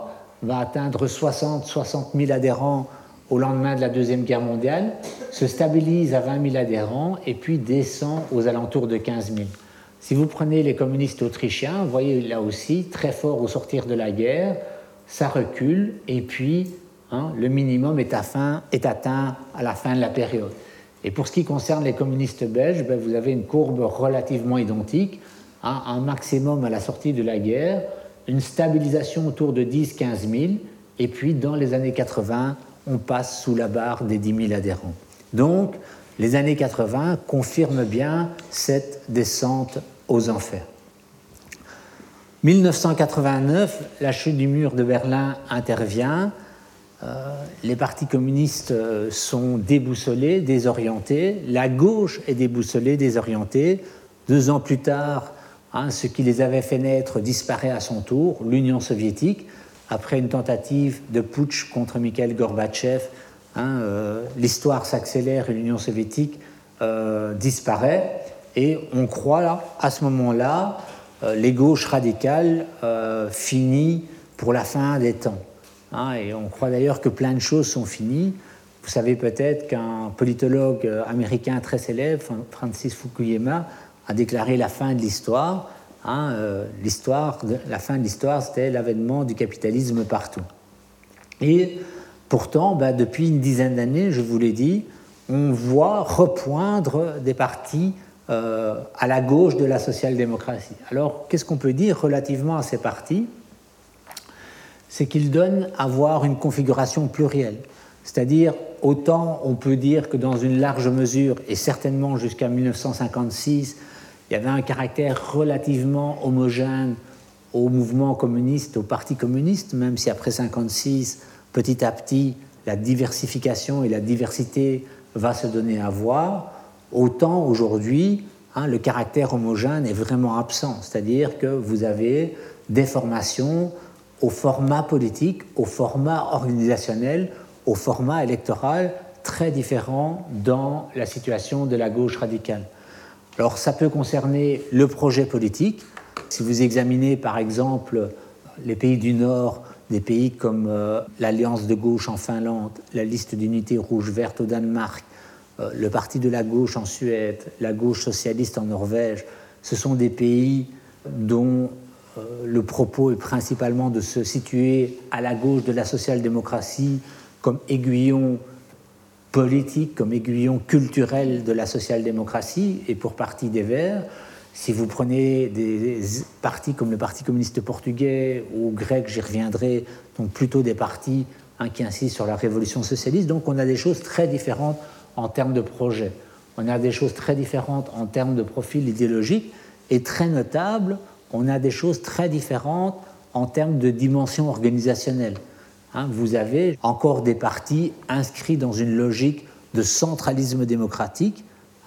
va atteindre 60 000 adhérents au lendemain de la Deuxième Guerre mondiale, se stabilise à 20 000 adhérents et puis descend aux alentours de 15 000. Si vous prenez les communistes autrichiens, vous voyez là aussi, très fort au sortir de la guerre, ça recule et puis le minimum est atteint à la fin de la période. Et pour ce qui concerne les communistes belges, vous avez une courbe relativement identique, un maximum à la sortie de la guerre, une stabilisation autour de 10-15 000, et puis dans les années 80, on passe sous la barre des 10 000 adhérents. Donc, les années 80 confirment bien cette descente aux enfers. 1989, la chute du mur de Berlin intervient. Les partis communistes sont déboussolés, désorientés. La gauche est déboussolée, désorientée. 2 ans plus tard, ce qui les avait fait naître disparaît à son tour, l'Union soviétique, après une tentative de putsch contre Mikhail Gorbatchev. L'histoire s'accélère et l'Union soviétique disparaît. Et on croit là, à ce moment-là, les gauches radicales finissent pour la fin des temps. Et on croit d'ailleurs que plein de choses sont finies. Vous savez peut-être qu'un politologue américain très célèbre, Francis Fukuyama, a déclaré la fin de l'histoire. La fin de l'histoire, c'était l'avènement du capitalisme partout. Et pourtant, depuis une dizaine d'années, je vous l'ai dit, on voit repoindre des partis à la gauche de la social-démocratie. Alors, qu'est-ce qu'on peut dire relativement à ces partis ? C'est qu'ils donnent à voir une configuration plurielle. C'est-à-dire, autant on peut dire que dans une large mesure, et certainement jusqu'à 1956, il y avait un caractère relativement homogène au mouvement communiste, au parti communiste, même si après 1956, petit à petit, la diversification et la diversité va se donner à voir, autant aujourd'hui, le caractère homogène est vraiment absent. C'est-à-dire que vous avez des formations au format politique, au format organisationnel, au format électoral très différents dans la situation de la gauche radicale. Alors ça peut concerner le projet politique. Si vous examinez par exemple les pays du Nord, des pays comme l'Alliance de gauche en Finlande, la liste d'unité rouge-verte au Danemark, le Parti de la gauche en Suède, la gauche socialiste en Norvège, ce sont des pays dont le propos est principalement de se situer à la gauche de la social-démocratie comme aiguillon politique, comme aiguillon culturel de la social-démocratie et pour partie des Verts. Si vous prenez des partis comme le Parti communiste portugais ou grec, j'y reviendrai, donc plutôt des partis qui insistent sur la révolution socialiste. Donc on a des choses très différentes en termes de projet. On a des choses très différentes en termes de profil idéologique et très notable, on a des choses très différentes en termes de dimension organisationnelle. Vous avez encore des partis inscrits dans une logique de centralisme démocratique.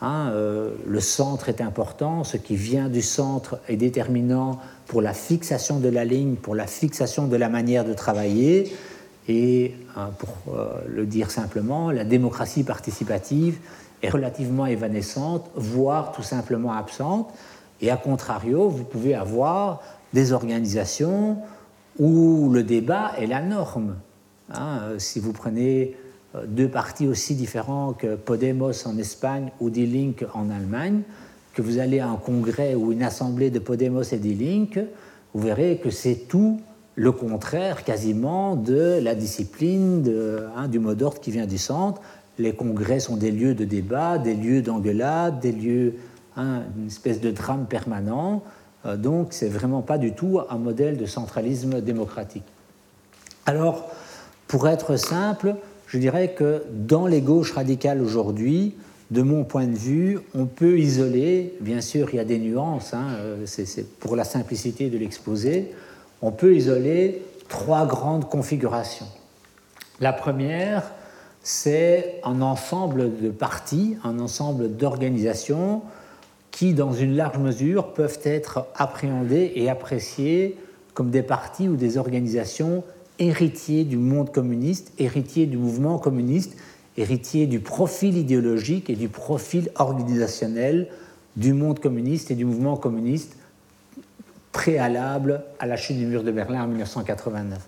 Le centre est important, ce qui vient du centre est déterminant pour la fixation de la ligne, pour la fixation de la manière de travailler. Et pour le dire simplement, la démocratie participative est relativement évanescente, voire tout simplement absente. Et à contrario, vous pouvez avoir des organisations où le débat est la norme. Si vous prenez 2 partis aussi différents que Podemos en Espagne ou Die Linke en Allemagne, que vous allez à un congrès ou une assemblée de Podemos et Die Linke, vous verrez que c'est tout le contraire quasiment de la discipline, du mot d'ordre qui vient du centre. Les congrès sont des lieux de débat, des lieux d'engueulade, des lieux, une espèce de drame permanent. Donc, c'est vraiment pas du tout un modèle de centralisme démocratique. Alors, pour être simple, je dirais que dans les gauches radicales aujourd'hui, de mon point de vue, on peut isoler, bien sûr il y a des nuances, c'est pour la simplicité de l'exposé, on peut isoler 3 grandes configurations. La première, c'est un ensemble de partis, un ensemble d'organisations qui, dans une large mesure, peuvent être appréhendés et appréciés comme des partis ou des organisations héritiers du monde communiste, héritiers du mouvement communiste, héritiers du profil idéologique et du profil organisationnel du monde communiste et du mouvement communiste préalable à la chute du mur de Berlin en 1989.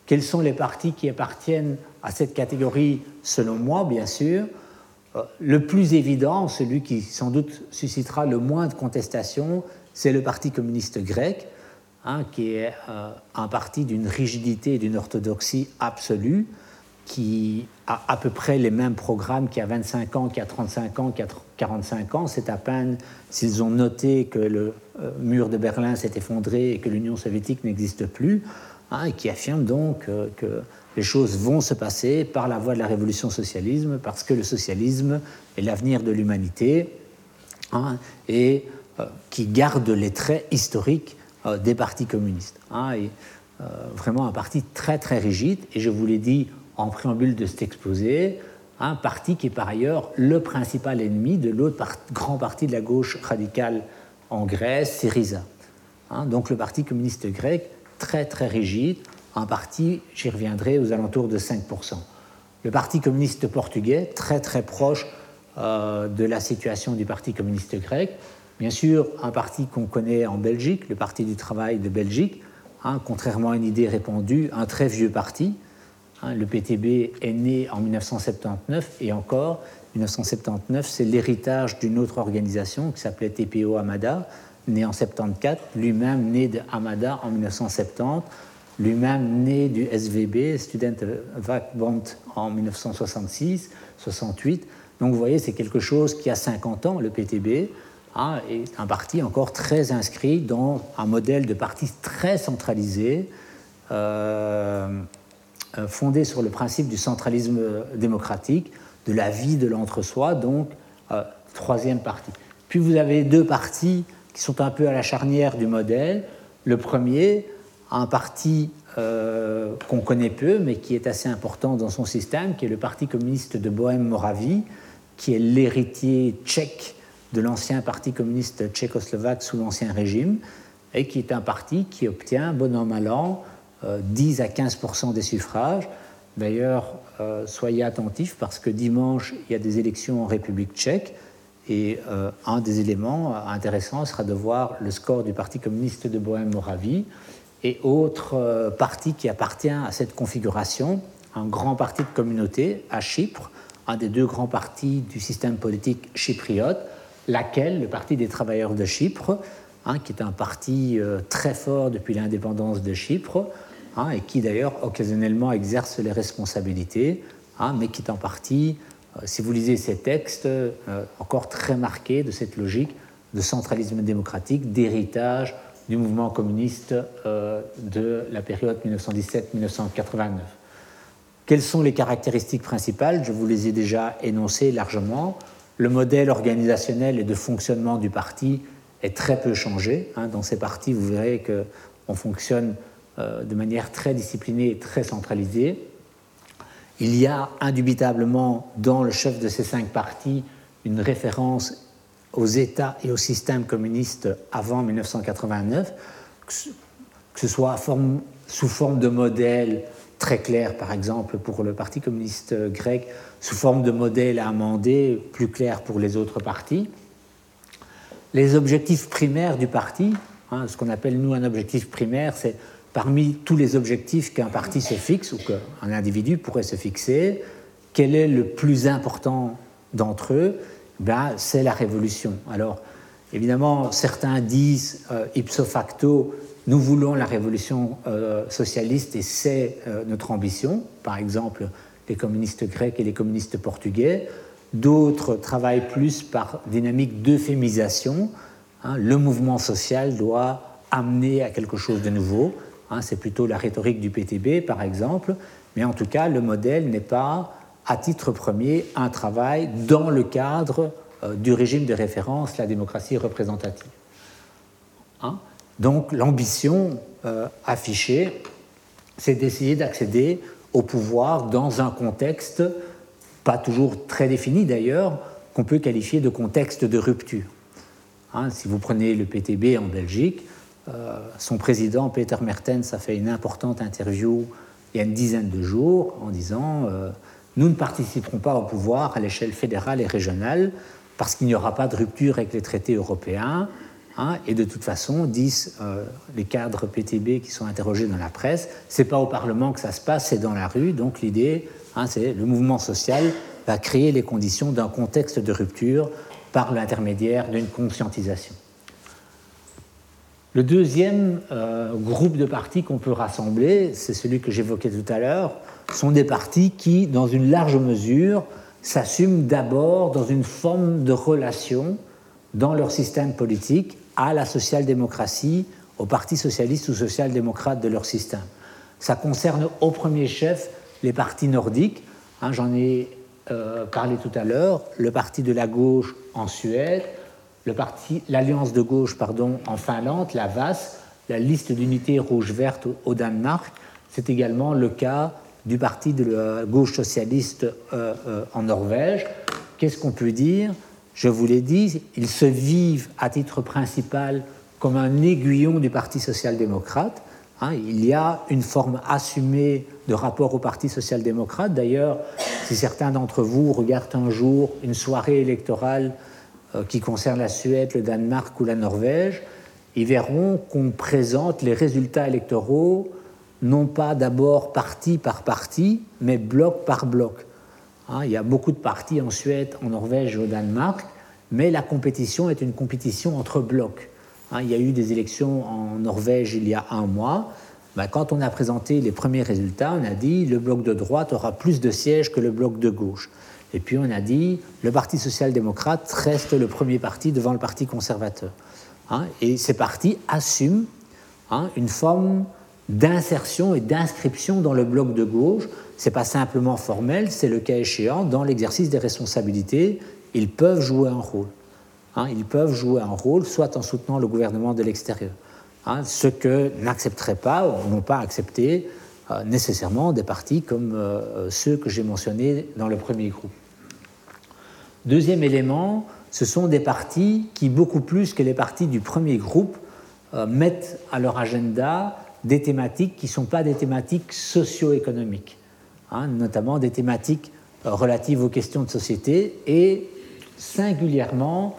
Quels sont les partis qui appartiennent à cette catégorie, selon moi, bien sûr? Le plus évident, celui qui sans doute suscitera le moins de contestation, c'est le Parti communiste grec, qui est un parti d'une rigidité et d'une orthodoxie absolue, qui a à peu près les mêmes programmes qu'il y a 25 ans, qu'il y a 35 ans, qu'il y a 45 ans. C'est à peine s'ils ont noté que le mur de Berlin s'est effondré et que l'Union soviétique n'existe plus, et qui affirment donc que les choses vont se passer par la voie de la révolution socialisme, parce que le socialisme est l'avenir de l'humanité, et qui garde les traits historiques des partis communistes. Vraiment un parti très très rigide, et je vous l'ai dit en préambule de cet exposé, un parti qui est par ailleurs le principal ennemi de l'autre grand parti de la gauche radicale en Grèce, Syriza. Donc le Parti communiste grec, très très rigide, un parti, j'y reviendrai, aux alentours de 5%. Le Parti communiste portugais, très très proche de la situation du Parti communiste grec. Bien sûr, un parti qu'on connaît en Belgique, le Parti du travail de Belgique, contrairement à une idée répandue, un très vieux parti. Le PTB est né en 1979 et encore, 1979, c'est l'héritage d'une autre organisation qui s'appelait TPO Amada, né en 1974, lui-même né de Amada en 1970, lui-même né du SVB, Studentenverband, en 1966-68. Donc vous voyez, c'est quelque chose qui a 50 ans, le PTB, est un parti encore très inscrit dans un modèle de parti très centralisé, fondé sur le principe du centralisme démocratique, de la vie de l'entre-soi, donc troisième parti. Puis vous avez deux partis qui sont un peu à la charnière du modèle. Le premier, un parti qu'on connaît peu, mais qui est assez important dans son système, qui est le Parti communiste de Bohême-Moravie, qui est l'héritier tchèque de l'ancien Parti communiste tchécoslovaque sous l'Ancien Régime, et qui est un parti qui obtient, bon an mal an, 10 à 15% des suffrages. D'ailleurs, soyez attentifs parce que dimanche, il y a des élections en République tchèque et un des éléments intéressants sera de voir le score du Parti communiste de Bohême-Moravie et autre parti qui appartient à cette configuration, un grand parti de communauté à Chypre, un des deux grands partis du système politique chypriote, laquelle, le Parti des travailleurs de Chypre, qui est un parti très fort depuis l'indépendance de Chypre, et qui d'ailleurs occasionnellement exerce les responsabilités, mais qui est en partie, si vous lisez ces textes, encore très marqué de cette logique de centralisme démocratique, d'héritage du mouvement communiste de la période 1917-1989. Quelles sont les caractéristiques principales? Je vous les ai déjà énoncées largement. Le modèle organisationnel et de fonctionnement du parti est très peu changé. Dans ces partis, vous verrez qu'on fonctionne de manière très disciplinée et très centralisée. Il y a indubitablement dans le chef de ces 5 partis une référence aux États et au système communiste avant 1989, que ce soit sous forme de modèle très clair, par exemple pour le Parti communiste grec, sous forme de modèle à amender, plus clair pour les autres partis. Les objectifs primaires du parti, ce qu'on appelle nous un objectif primaire, c'est parmi tous les objectifs qu'un parti se fixe ou qu'un individu pourrait se fixer, quel est le plus important d'entre eux? C'est la révolution. Alors, évidemment, certains disent ipso facto, nous voulons la révolution socialiste et c'est notre ambition. Par exemple, les communistes grecs et les communistes portugais. D'autres travaillent plus par dynamique d'euphémisation. Le mouvement social doit amener à quelque chose de nouveau. C'est plutôt la rhétorique du PTB, par exemple. Mais en tout cas, le modèle n'est pas, à titre premier, un travail dans le cadre du régime de référence, la démocratie représentative. Donc, l'ambition affichée, c'est d'essayer d'accéder au pouvoir dans un contexte, pas toujours très défini d'ailleurs, qu'on peut qualifier de contexte de rupture. Si vous prenez le PTB en Belgique, son président, Peter Mertens, a fait une importante interview il y a une dizaine de jours en disant nous ne participerons pas au pouvoir à l'échelle fédérale et régionale parce qu'il n'y aura pas de rupture avec les traités européens, Et de toute façon, disent les cadres PTB qui sont interrogés dans la presse, ce n'est pas au Parlement que ça se passe, c'est dans la rue. Donc l'idée, c'est le mouvement social va créer les conditions d'un contexte de rupture par l'intermédiaire d'une conscientisation. Le deuxième groupe de partis qu'on peut rassembler, c'est celui que j'évoquais tout à l'heure, sont des partis qui, dans une large mesure, s'assument d'abord dans une forme de relation dans leur système politique à la social-démocratie, au parti socialiste ou social-démocrate de leur système. Ça concerne au premier chef les partis nordiques. J'en ai parlé tout à l'heure, le parti de la gauche en Suède, l'Alliance de gauche en Finlande, la VAS, la liste d'unité rouge-verte au Danemark. C'est également le cas du parti de la gauche socialiste en Norvège. Qu'est-ce qu'on peut dire ? Je vous l'ai dit, ils se vivent à titre principal comme un aiguillon du Parti social-démocrate. Il y a une forme assumée de rapport au Parti social-démocrate. D'ailleurs, si certains d'entre vous regardent un jour une soirée électorale qui concerne la Suède, le Danemark ou la Norvège, ils verront qu'on présente les résultats électoraux non pas d'abord parti par parti, mais bloc par bloc. Il y a beaucoup de partis en Suède, en Norvège et au Danemark, mais la compétition est une compétition entre blocs. Il y a eu des élections en Norvège il y a un mois. Quand on a présenté les premiers résultats, on a dit le bloc de droite aura plus de sièges que le bloc de gauche. Et puis on a dit le Parti social-démocrate reste le premier parti devant le Parti conservateur. Et ces partis assument une forme d'insertion et d'inscription dans le bloc de gauche. Ce n'est pas simplement formel, c'est le cas échéant, dans l'exercice des responsabilités, ils peuvent jouer un rôle. Ils peuvent jouer un rôle, soit en soutenant le gouvernement de l'extérieur. Ce que n'accepteraient pas ou n'ont pas accepté nécessairement des partis comme ceux que j'ai mentionnés dans le premier groupe. Deuxième élément, ce sont des partis qui, beaucoup plus que les partis du premier groupe, mettent à leur agenda des thématiques qui ne sont pas des thématiques socio-économiques, notamment des thématiques relatives aux questions de société et singulièrement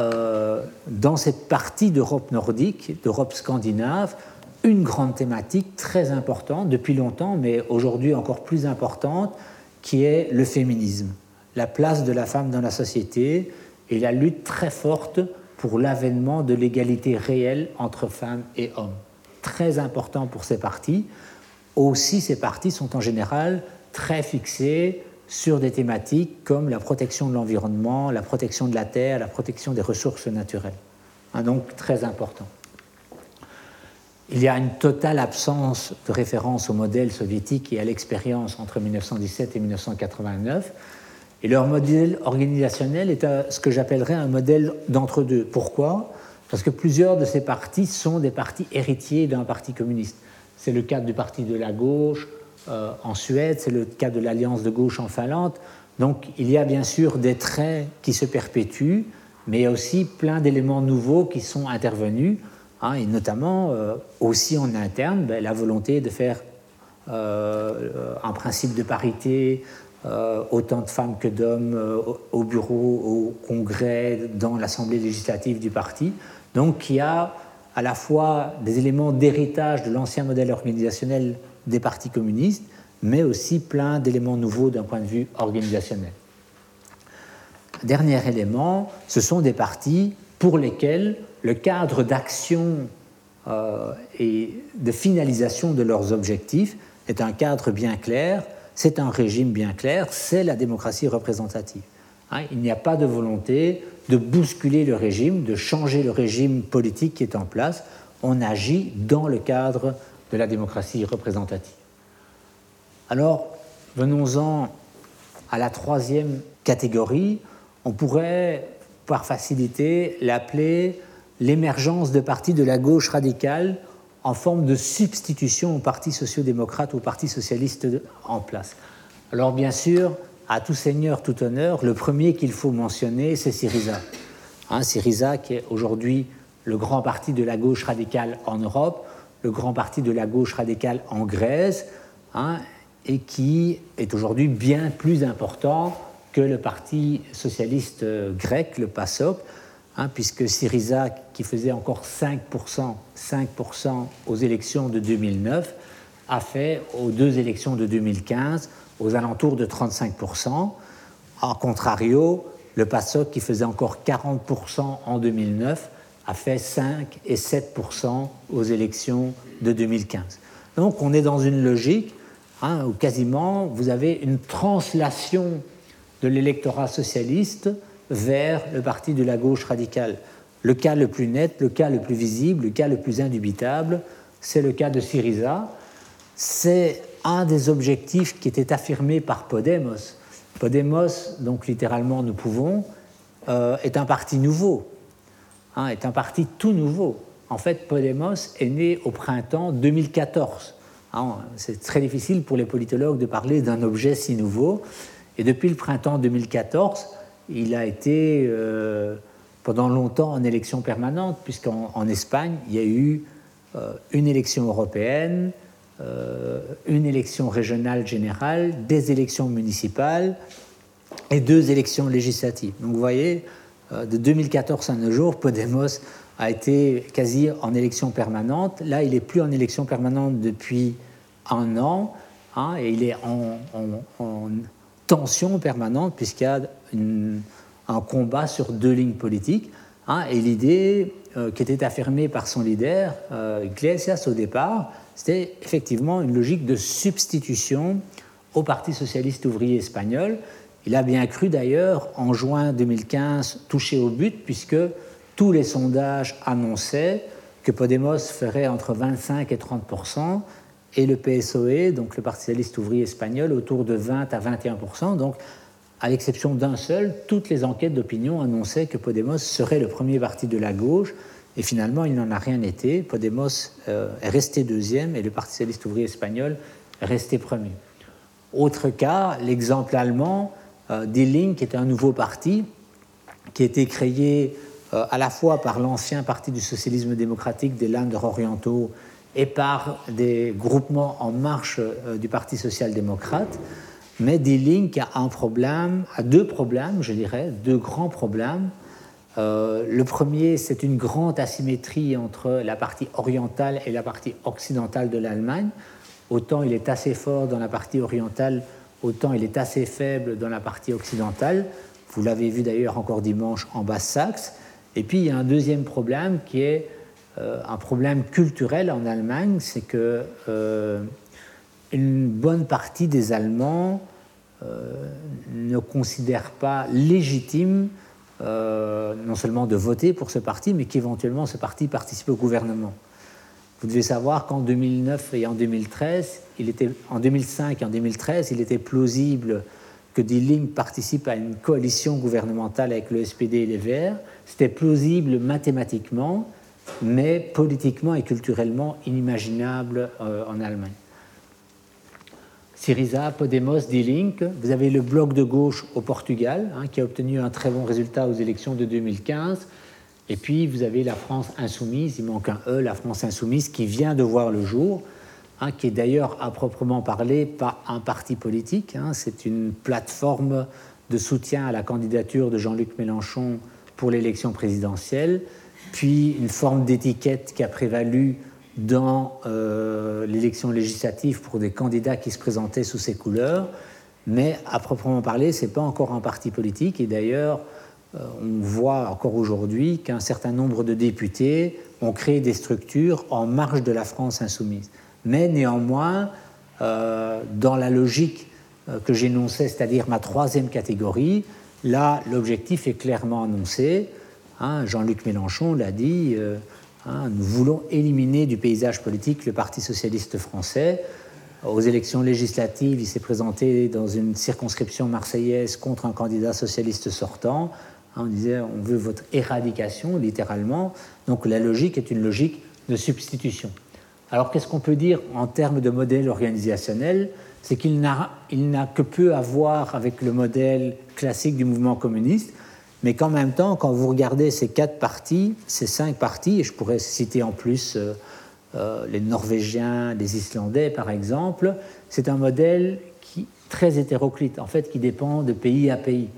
dans cette partie d'Europe nordique, d'Europe scandinave, une grande thématique très importante depuis longtemps, mais aujourd'hui encore plus importante, qui est le féminisme, la place de la femme dans la société et la lutte très forte pour l'avènement de l'égalité réelle entre femmes et hommes. Très important pour ces partis. Aussi, ces partis sont en général très fixés sur des thématiques comme la protection de l'environnement, la protection de la terre, la protection des ressources naturelles. Donc très important. Il y a une totale absence de référence au modèle soviétique et à l'expérience entre 1917 et 1989. Et leur modèle organisationnel est ce que j'appellerais un modèle d'entre-deux. Pourquoi ? Parce que plusieurs de ces partis sont des partis héritiers d'un parti communiste. C'est le cas du parti de la gauche en Suède, c'est le cas de l'Alliance de gauche en Finlande. Donc il y a bien sûr des traits qui se perpétuent, mais il y a aussi plein d'éléments nouveaux qui sont intervenus, et notamment aussi en interne, la volonté de faire un principe de parité, autant de femmes que d'hommes au bureau, au congrès, dans l'assemblée législative du parti. Donc il y a à la fois des éléments d'héritage de l'ancien modèle organisationnel des partis communistes, mais aussi plein d'éléments nouveaux d'un point de vue organisationnel. Dernier élément, ce sont des partis pour lesquels le cadre d'action et de finalisation de leurs objectifs est un cadre bien clair, c'est un régime bien clair, c'est la démocratie représentative. Il n'y a pas de volonté de bousculer le régime, de changer le régime politique qui est en place. On agit dans le cadre de la démocratie représentative. Alors, venons-en à la troisième catégorie. On pourrait, par facilité, l'appeler l'émergence de partis de la gauche radicale en forme de substitution au parti social-démocrate ou au parti socialiste en place. Alors, bien sûr, à tout seigneur, tout honneur, le premier qu'il faut mentionner, c'est Syriza. Syriza qui est aujourd'hui le grand parti de la gauche radicale en Europe, le grand parti de la gauche radicale en Grèce, et qui est aujourd'hui bien plus important que le parti socialiste grec, le PASOK, puisque Syriza, qui faisait encore 5% aux élections de 2009, a fait aux deux élections de 2015 aux alentours de 35%. En contrario, le PASOK, qui faisait encore 40% en 2009, a fait 5 et 7% aux élections de 2015. Donc on est dans une logique où quasiment vous avez une translation de l'électorat socialiste vers le parti de la gauche radicale. Le cas le plus net, le cas le plus visible, le cas le plus indubitable, c'est le cas de Syriza. C'est un des objectifs qui était affirmé par Podemos. Podemos, donc littéralement nous pouvons, est un parti nouveau, est un parti tout nouveau. En fait, Podemos est né au printemps 2014. C'est très difficile pour les politologues de parler d'un objet si nouveau. Et depuis le printemps 2014, il a été pendant longtemps en élection permanente, puisqu'en Espagne, il y a eu une élection européenne, une élection régionale générale, des élections municipales et 2 élections législatives. Donc vous voyez, de 2014 à nos jours, Podemos a été quasi en élection permanente. Là, il n'est plus en élection permanente depuis 1 an, et il est en tension permanente puisqu'il y a un combat sur 2 lignes politiques. Et l'idée qui était affirmée par son leader, Iglesias, au départ, c'était effectivement une logique de substitution au Parti socialiste ouvrier espagnol. Il a bien cru d'ailleurs, en juin 2015, toucher au but, puisque tous les sondages annonçaient que Podemos ferait entre 25 et 30%, et le PSOE, donc le Parti socialiste ouvrier espagnol, autour de 20 à 21%. Donc, à l'exception d'un seul, toutes les enquêtes d'opinion annonçaient que Podemos serait le premier parti de la gauche, et finalement, il n'en a rien été. Podemos est resté 2e et le Parti socialiste ouvrier espagnol est resté 1er. Autre cas, l'exemple allemand, Die Linke, qui est un nouveau parti qui a été créé à la fois par l'ancien parti du socialisme démocratique des Länder orientaux et par des groupements en marche du Parti social-démocrate. Mais Die Linke a 2 problèmes, je dirais, 2 grands problèmes. Le premier, c'est une grande asymétrie entre la partie orientale et la partie occidentale de l'Allemagne. Autant il est assez fort dans la partie orientale, autant il est assez faible dans la partie occidentale. Vous l'avez vu d'ailleurs encore dimanche en Basse-Saxe. Et puis il y a un deuxième problème qui est un problème culturel en Allemagne, c'est que une bonne partie des Allemands ne considèrent pas légitime non seulement de voter pour ce parti, mais qu'éventuellement ce parti participe au gouvernement. Vous devez savoir qu'en 2009 et en 2013, en 2005 et en 2013, il était plausible que Die Linke participe à une coalition gouvernementale avec le SPD et les Verts. C'était plausible mathématiquement, mais politiquement et culturellement inimaginable en Allemagne. Syriza, Podemos, Die Linke. Vous avez le bloc de gauche au Portugal, qui a obtenu un très bon résultat aux élections de 2015. Et puis, vous avez la France insoumise, il manque un E, la France insoumise, qui vient de voir le jour, qui est d'ailleurs, à proprement parler, pas un parti politique. C'est une plateforme de soutien à la candidature de Jean-Luc Mélenchon pour l'élection présidentielle, puis une forme d'étiquette qui a prévalu dans l'élection législative pour des candidats qui se présentaient sous ces couleurs, mais à proprement parler, ce n'est pas encore un parti politique, et d'ailleurs, on voit encore aujourd'hui qu'un certain nombre de députés ont créé des structures en marge de la France insoumise. Mais néanmoins, dans la logique que j'énonçais, c'est-à-dire ma 3e catégorie, là, l'objectif est clairement annoncé. Jean-Luc Mélenchon l'a dit, nous voulons éliminer du paysage politique le Parti socialiste français. Aux élections législatives, il s'est présenté dans une circonscription marseillaise contre un candidat socialiste sortant. On disait, on veut votre éradication, littéralement. Donc la logique est une logique de substitution. Alors qu'est-ce qu'on peut dire en termes de modèle organisationnel ? C'est qu'il n'a que peu à voir avec le modèle classique du mouvement communiste, mais qu'en même temps, quand vous regardez ces 4 partis, ces 5 partis, et je pourrais citer en plus les Norvégiens, les Islandais par exemple, c'est un modèle très hétéroclite, en fait, qui dépend de pays à pays.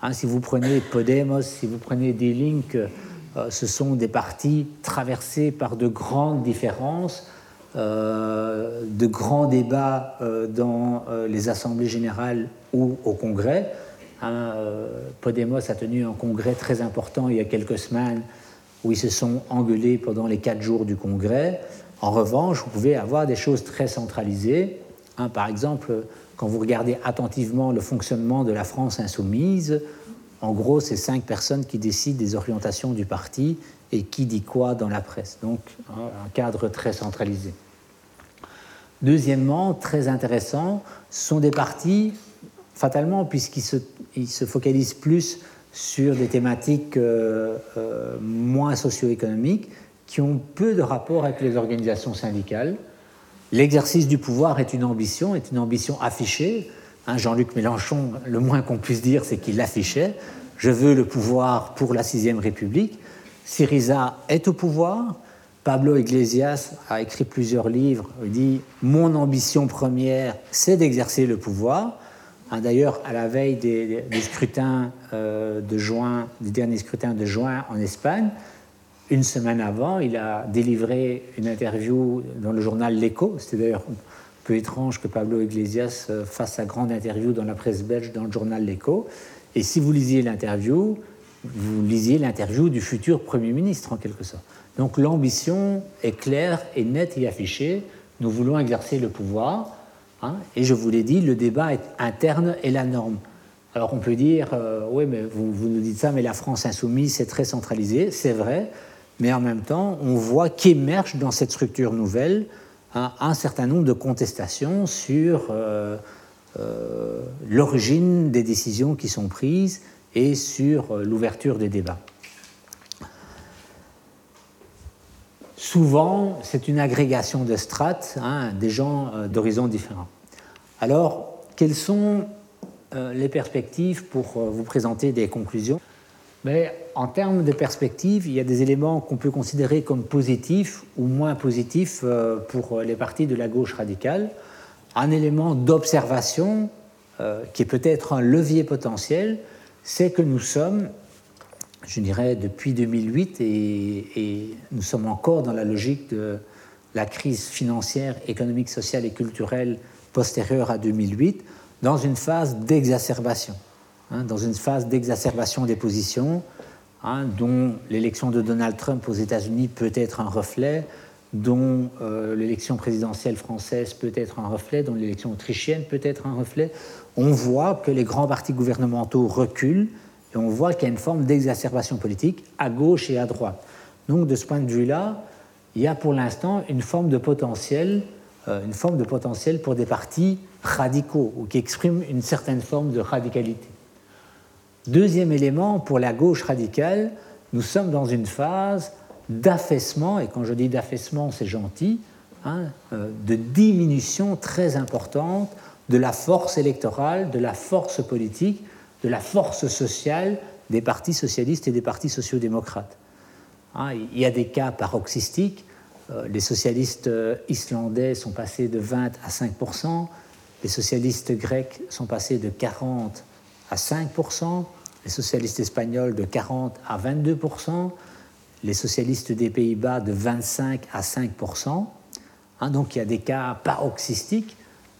Si vous prenez Podemos, si vous prenez Die Linke, ce sont des partis traversés par de grandes différences, de grands débats dans les assemblées générales ou au Congrès. Podemos a tenu un congrès très important il y a quelques semaines où ils se sont engueulés pendant les 4 jours du congrès. En revanche, vous pouvez avoir des choses très centralisées. Par exemple, quand vous regardez attentivement le fonctionnement de la France insoumise, en gros, c'est 5 personnes qui décident des orientations du parti et qui dit quoi dans la presse. Donc, un cadre très centralisé. Deuxièmement, très intéressant, ce sont des partis, fatalement, puisqu'ils se focalisent plus sur des thématiques moins socio-économiques, qui ont peu de rapport avec les organisations syndicales. L'exercice du pouvoir est une ambition affichée. Jean-Luc Mélenchon, le moins qu'on puisse dire, c'est qu'il l'affichait. Je veux le pouvoir pour la 6e République. Syriza est au pouvoir. Pablo Iglesias a écrit plusieurs livres. Il dit « Mon ambition première, c'est d'exercer le pouvoir ». D'ailleurs, à la veille des scrutins de juin, des derniers scrutins de juin en Espagne, une semaine avant, il a délivré une interview dans le journal L'Écho. C'était d'ailleurs un peu étrange que Pablo Iglesias fasse sa grande interview dans la presse belge dans le journal L'Écho. Et si vous lisiez l'interview, vous lisiez l'interview du futur Premier ministre, en quelque sorte. Donc l'ambition est claire et nette et affichée. Nous voulons exercer le pouvoir. Et je vous l'ai dit, le débat interne est la norme. Alors on peut dire, oui, mais vous nous dites ça, mais la France insoumise, c'est très centralisé. C'est vrai. Mais en même temps, on voit qu'émerge dans cette structure nouvelle un certain nombre de contestations sur l'origine des décisions qui sont prises et sur l'ouverture des débats. Souvent, c'est une agrégation de strates, des gens d'horizons différents. Alors, quelles sont les perspectives pour vous présenter des conclusions ? Mais en termes de perspective, il y a des éléments qu'on peut considérer comme positifs ou moins positifs pour les partis de la gauche radicale. Un élément d'observation qui est peut-être un levier potentiel, c'est que nous sommes, je dirais, depuis 2008, et nous sommes encore dans la logique de la crise financière, économique, sociale et culturelle postérieure à 2008, dans une phase d'exacerbation. Dans une phase d'exacerbation des positions, dont l'élection de Donald Trump aux États-Unis peut être un reflet, dont l'élection présidentielle française peut être un reflet, dont l'élection autrichienne peut être un reflet. On voit que les grands partis gouvernementaux reculent et on voit qu'il y a une forme d'exacerbation politique à gauche et à droite. Donc, de ce point de vue-là, il y a pour l'instant une forme de potentiel pour des partis radicaux ou qui expriment une certaine forme de radicalité. Deuxième élément, pour la gauche radicale, nous sommes dans une phase d'affaissement, et quand je dis d'affaissement, c'est gentil, de diminution très importante de la force électorale, de la force politique, de la force sociale des partis socialistes et des partis sociodémocrates. Il y a des cas paroxystiques. Les socialistes islandais sont passés de 20 à 5%, les socialistes grecs sont passés de 40 à 5%, les socialistes espagnols de 40 à 22%, les socialistes des Pays-Bas de 25 à 5%. Donc il y a des cas paroxystiques,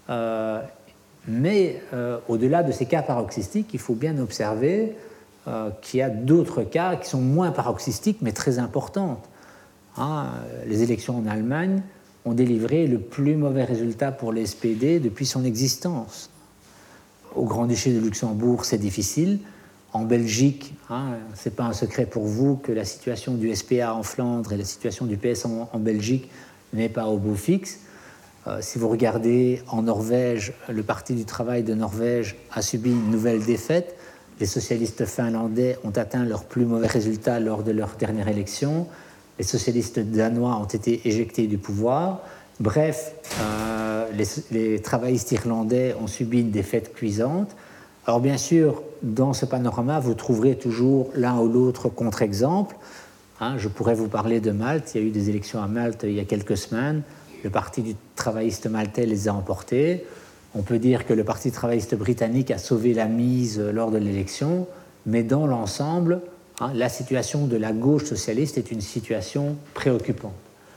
mais au-delà de ces cas paroxystiques, il faut bien observer qu'il y a d'autres cas qui sont moins paroxystiques, mais très importantes. Les élections en Allemagne ont délivré le plus mauvais résultat pour le SPD depuis son existence. Au Grand-Duché de Luxembourg, c'est difficile. En Belgique, ce n'est pas un secret pour vous que la situation du SPA en Flandre et la situation du PS en Belgique n'est pas au beau fixe. Si vous regardez en Norvège, le Parti du travail de Norvège a subi une nouvelle défaite. Les socialistes finlandais ont atteint leur plus mauvais résultat lors de leur dernière élection. Les socialistes danois ont été éjectés du pouvoir. Bref, les travaillistes irlandais ont subi une défaite cuisante. Alors bien sûr, dans ce panorama, vous trouverez toujours l'un ou l'autre contre-exemple. Je pourrais vous parler de Malte. Il y a eu des élections à Malte il y a quelques semaines. Le Parti du travailliste maltais les a emportées. On peut dire que le Parti travailliste britannique a sauvé la mise lors de l'élection. mais dans l'ensemble, la situation de la gauche socialiste est une situation préoccupante.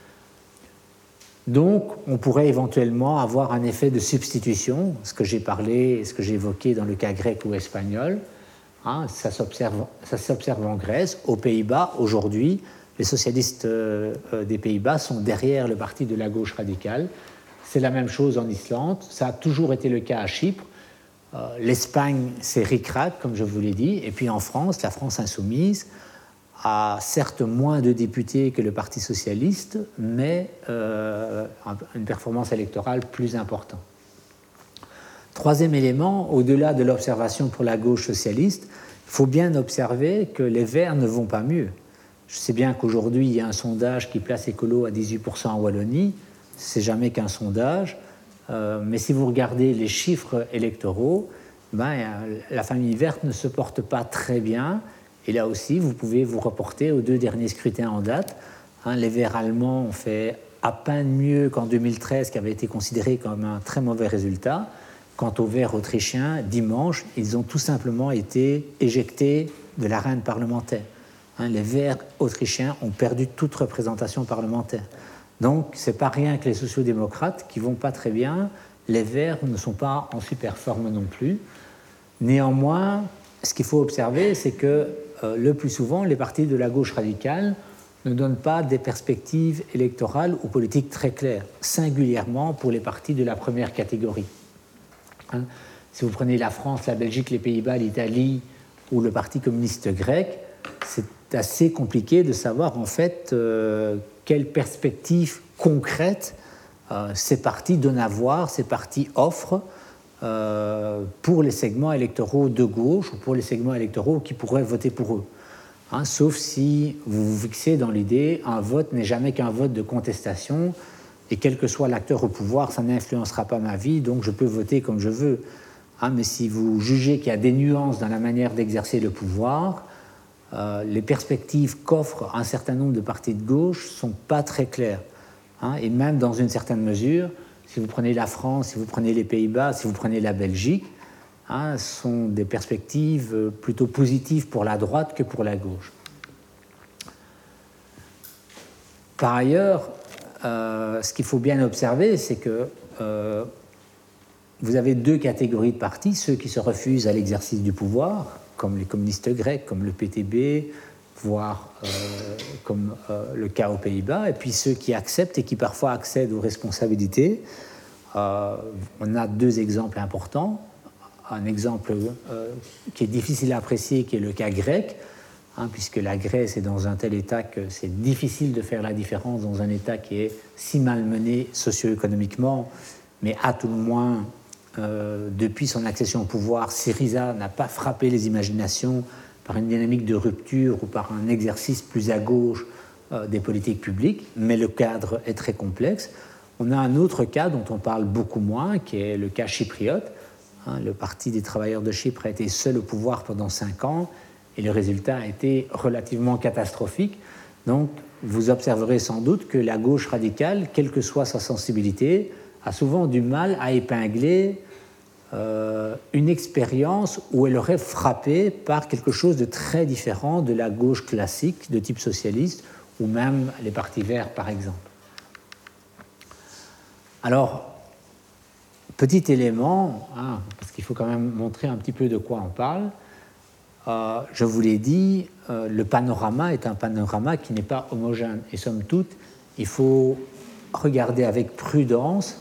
Donc, on pourrait éventuellement avoir un effet de substitution, ce que j'ai parlé, ce que j'ai évoqué dans le cas grec ou espagnol. Ça s'observe en Grèce. Aux Pays-Bas, aujourd'hui, les socialistes des Pays-Bas sont derrière le parti de la gauche radicale. C'est la même chose en Islande. Ça a toujours été le cas à Chypre. L'Espagne, c'est ric-rac, comme je vous l'ai dit. Et puis en France, la France insoumise a certes moins de députés que le Parti socialiste, mais une performance électorale plus importante. Troisième élément, au-delà de l'observation pour la gauche socialiste, il faut bien observer que les Verts ne vont pas mieux. Je sais bien qu'aujourd'hui, il y a un sondage qui place écolo à 18% en Wallonie. C'est jamais qu'un sondage. Mais si vous regardez les chiffres électoraux, la famille verte ne se porte pas très bien. Et là aussi, vous pouvez vous reporter aux 2 derniers scrutins en date. Les Verts allemands ont fait à peine mieux qu'en 2013, qui avait été considéré comme un très mauvais résultat. Quant aux Verts autrichiens, dimanche, ils ont tout simplement été éjectés de l'arène parlementaire. Les Verts autrichiens ont perdu toute représentation parlementaire. Donc, ce n'est pas rien que les sociodémocrates qui ne vont pas très bien. Les Verts ne sont pas en super forme non plus. Néanmoins, ce qu'il faut observer, c'est que le plus souvent, les partis de la gauche radicale ne donnent pas des perspectives électorales ou politiques très claires, singulièrement pour les partis de la première catégorie. Si vous prenez la France, la Belgique, les Pays-Bas, l'Italie ou le Parti communiste grec, c'est assez compliqué de savoir en fait quelles perspectives concrètes ces partis donnent à voir, ces partis offrent pour les segments électoraux de gauche ou pour les segments électoraux qui pourraient voter pour eux. Sauf si vous vous fixez dans l'idée un vote n'est jamais qu'un vote de contestation et quel que soit l'acteur au pouvoir, ça n'influencera pas ma vie, donc je peux voter comme je veux. Mais si vous jugez qu'il y a des nuances dans la manière d'exercer le pouvoir, les perspectives qu'offrent un certain nombre de partis de gauche ne sont pas très claires. Et même dans une certaine mesure, si vous prenez la France, si vous prenez les Pays-Bas, si vous prenez la Belgique, sont des perspectives plutôt positives pour la droite que pour la gauche. Par ailleurs, ce qu'il faut bien observer, c'est que vous avez 2 catégories de partis, ceux qui se refusent à l'exercice du pouvoir, comme les communistes grecs, comme le PTB, voire comme le cas aux Pays-Bas, et puis ceux qui acceptent et qui parfois accèdent aux responsabilités. On a 2 exemples importants. Un exemple qui est difficile à apprécier, qui est le cas grec, puisque la Grèce est dans un tel état que c'est difficile de faire la différence dans un état qui est si malmené socio-économiquement, mais à tout le moins, depuis son accession au pouvoir, Syriza n'a pas frappé les imaginations par une dynamique de rupture ou par un exercice plus à gauche des politiques publiques, mais le cadre est très complexe. On a un autre cas dont on parle beaucoup moins, qui est le cas chypriote. Le Parti des travailleurs de Chypre a été seul au pouvoir pendant 5 ans et le résultat a été relativement catastrophique. Donc, vous observerez sans doute que la gauche radicale, quelle que soit sa sensibilité, a souvent du mal à épingler une expérience où elle aurait frappé par quelque chose de très différent de la gauche classique de type socialiste ou même les partis verts, par exemple. Alors, petit élément, parce qu'il faut quand même montrer un petit peu de quoi on parle. Je vous l'ai dit, le panorama est un panorama qui n'est pas homogène. Et somme toute, il faut regarder avec prudence.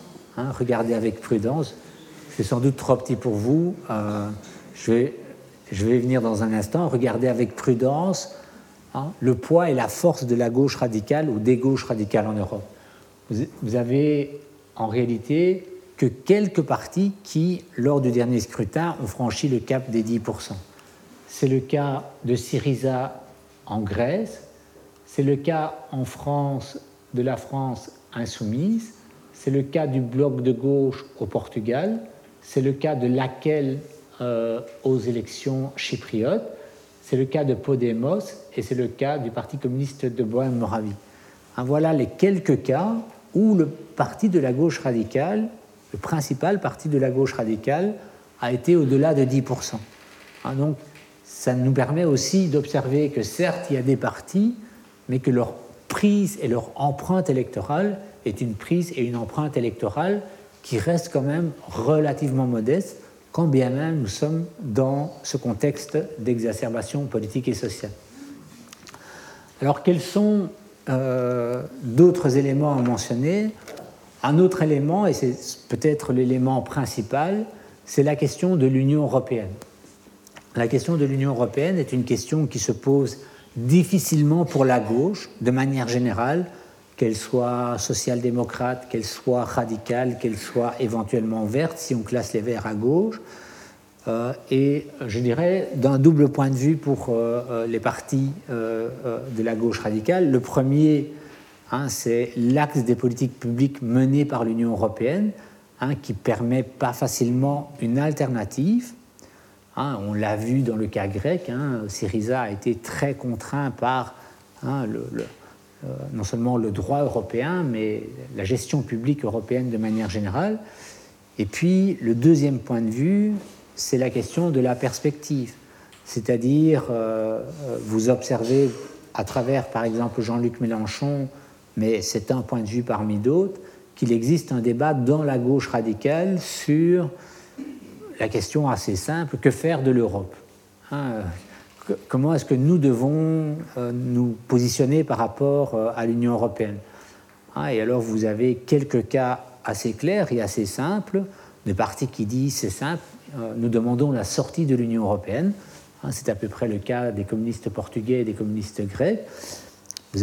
C'est sans doute trop petit pour vous. Je vais venir dans un instant. Regarder avec prudence le poids et la force de la gauche radicale ou des gauches radicales en Europe. Vous avez en réalité que quelques partis qui, lors du dernier scrutin, ont franchi le cap des 10%. C'est le cas de Syriza en Grèce, c'est le cas en France de la France insoumise, c'est le cas du bloc de gauche au Portugal, c'est le cas de Laquelle aux élections chypriotes, c'est le cas de Podemos et c'est le cas du Parti communiste de Bohème-Moravie. Voilà les quelques cas où le parti de la gauche radicale, le principal parti de la gauche radicale, a été au-delà de 10%. Donc, ça nous permet aussi d'observer que certes, il y a des partis, mais que leur prise et leur empreinte électorale est une prise et une empreinte électorale qui restent quand même relativement modestes, quand bien même nous sommes dans ce contexte d'exacerbation politique et sociale. Alors, quels sont d'autres éléments à mentionner? Un autre élément, et c'est peut-être l'élément principal, c'est la question de l'Union européenne. La question de l'Union européenne est une question qui se pose difficilement pour la gauche, de manière générale, qu'elle soit social-démocrate, qu'elle soit radicale, qu'elle soit éventuellement verte, si on classe les verts à gauche. Et je dirais d'un double point de vue pour les partis de la gauche radicale. Le premier, c'est l'axe des politiques publiques menées par l'Union européenne, qui ne permet pas facilement une alternative. On l'a vu dans le cas grec, Syriza a été très contraint par non seulement le droit européen, mais la gestion publique européenne de manière générale. Et puis, le deuxième point de vue, c'est la question de la perspective. C'est-à-dire, vous observez à travers, par exemple, Jean-Luc Mélenchon, mais c'est un point de vue parmi d'autres, qu'il existe un débat dans la gauche radicale sur la question assez simple, que faire de l'Europe ? Comment est-ce que nous devons nous positionner par rapport à l'Union européenne ? Et alors vous avez quelques cas assez clairs et assez simples, de partis qui disent c'est simple, nous demandons la sortie de l'Union européenne. C'est à peu près le cas des communistes portugais et des communistes grecs. Vous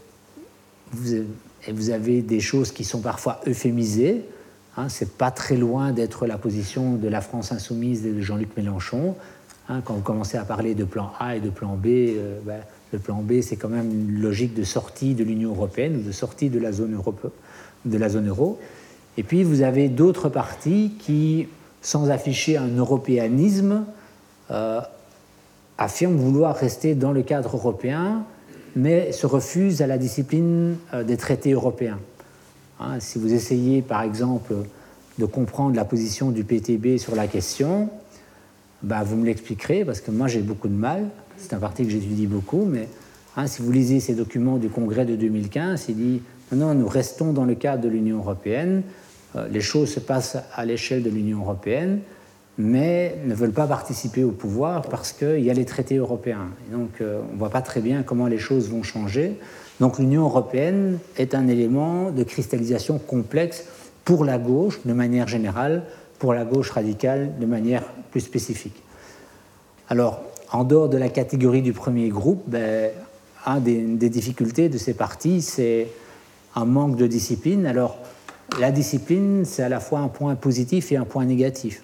avez des choses qui sont parfois euphémisées. C'est pas très loin d'être la position de la France insoumise et de Jean-Luc Mélenchon. Quand vous commencez à parler de plan A et de plan B, le plan B, c'est quand même une logique de sortie de l'Union européenne ou de sortie de la zone euro. Et puis, vous avez d'autres partis qui, sans afficher un européanisme, affirment vouloir rester dans le cadre européen, mais se refusent à la discipline des traités européens. Si vous essayez, par exemple, de comprendre la position du PTB sur la question, vous me l'expliquerez, parce que moi j'ai beaucoup de mal. C'est un parti que j'étudie beaucoup, mais si vous lisez ces documents du Congrès de 2015, il dit non, nous restons dans le cadre de l'Union européenne, les choses se passent à l'échelle de l'Union européenne, mais ne veulent pas participer au pouvoir parce qu'il y a les traités européens. Et donc on ne voit pas très bien comment les choses vont changer. Donc l'Union européenne est un élément de cristallisation complexe pour la gauche de manière générale, pour la gauche radicale de manière plus spécifique. Alors, en dehors de la catégorie du premier groupe, une des difficultés de ces partis, c'est un manque de discipline. Alors, la discipline, c'est à la fois un point positif et un point négatif.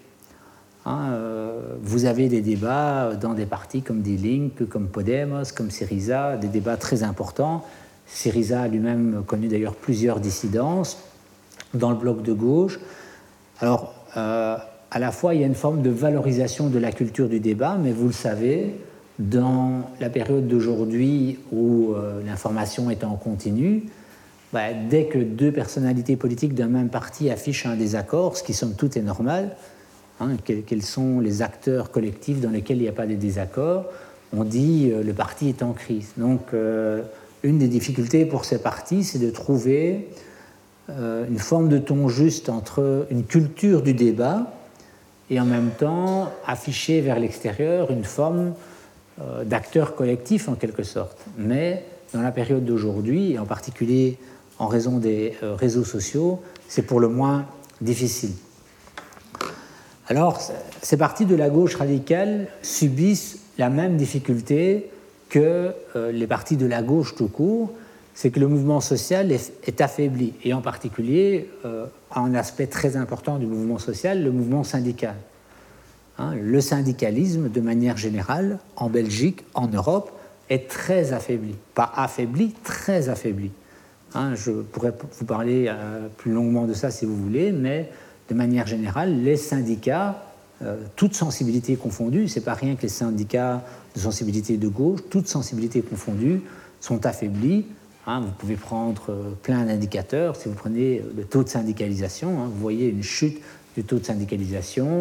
Vous avez des débats dans des partis comme Die Linke, comme Podemos, comme Syriza, des débats très importants. Syriza a lui-même connu d'ailleurs plusieurs dissidences dans le bloc de gauche. Alors, à la fois, il y a une forme de valorisation de la culture du débat, mais vous le savez, dans la période d'aujourd'hui où l'information est en continu, dès que deux personnalités politiques d'un même parti affichent un désaccord, ce qui somme toute est normal, quels sont les acteurs collectifs dans lesquels il n'y a pas de désaccord, on dit le parti est en crise. Donc, une des difficultés pour ces partis, c'est de trouver une forme de ton juste entre une culture du débat et en même temps afficher vers l'extérieur une forme d'acteur collectif en quelque sorte. Mais dans la période d'aujourd'hui, et en particulier en raison des réseaux sociaux, c'est pour le moins difficile. Alors, ces partis de la gauche radicale subissent la même difficulté que les partis de la gauche tout court, c'est que le mouvement social est affaibli, et en particulier un aspect très important du mouvement social, le mouvement syndical. Le syndicalisme, de manière générale, en Belgique, en Europe, est très affaibli. Pas affaibli, très affaibli. Je pourrais vous parler plus longuement de ça si vous voulez, mais de manière générale, les syndicats, toutes sensibilités confondues, c'est pas rien que les syndicats de sensibilité de gauche, toutes sensibilités confondues, sont affaiblis. Vous pouvez prendre plein d'indicateurs. Si vous prenez le taux de syndicalisation, vous voyez une chute du taux de syndicalisation.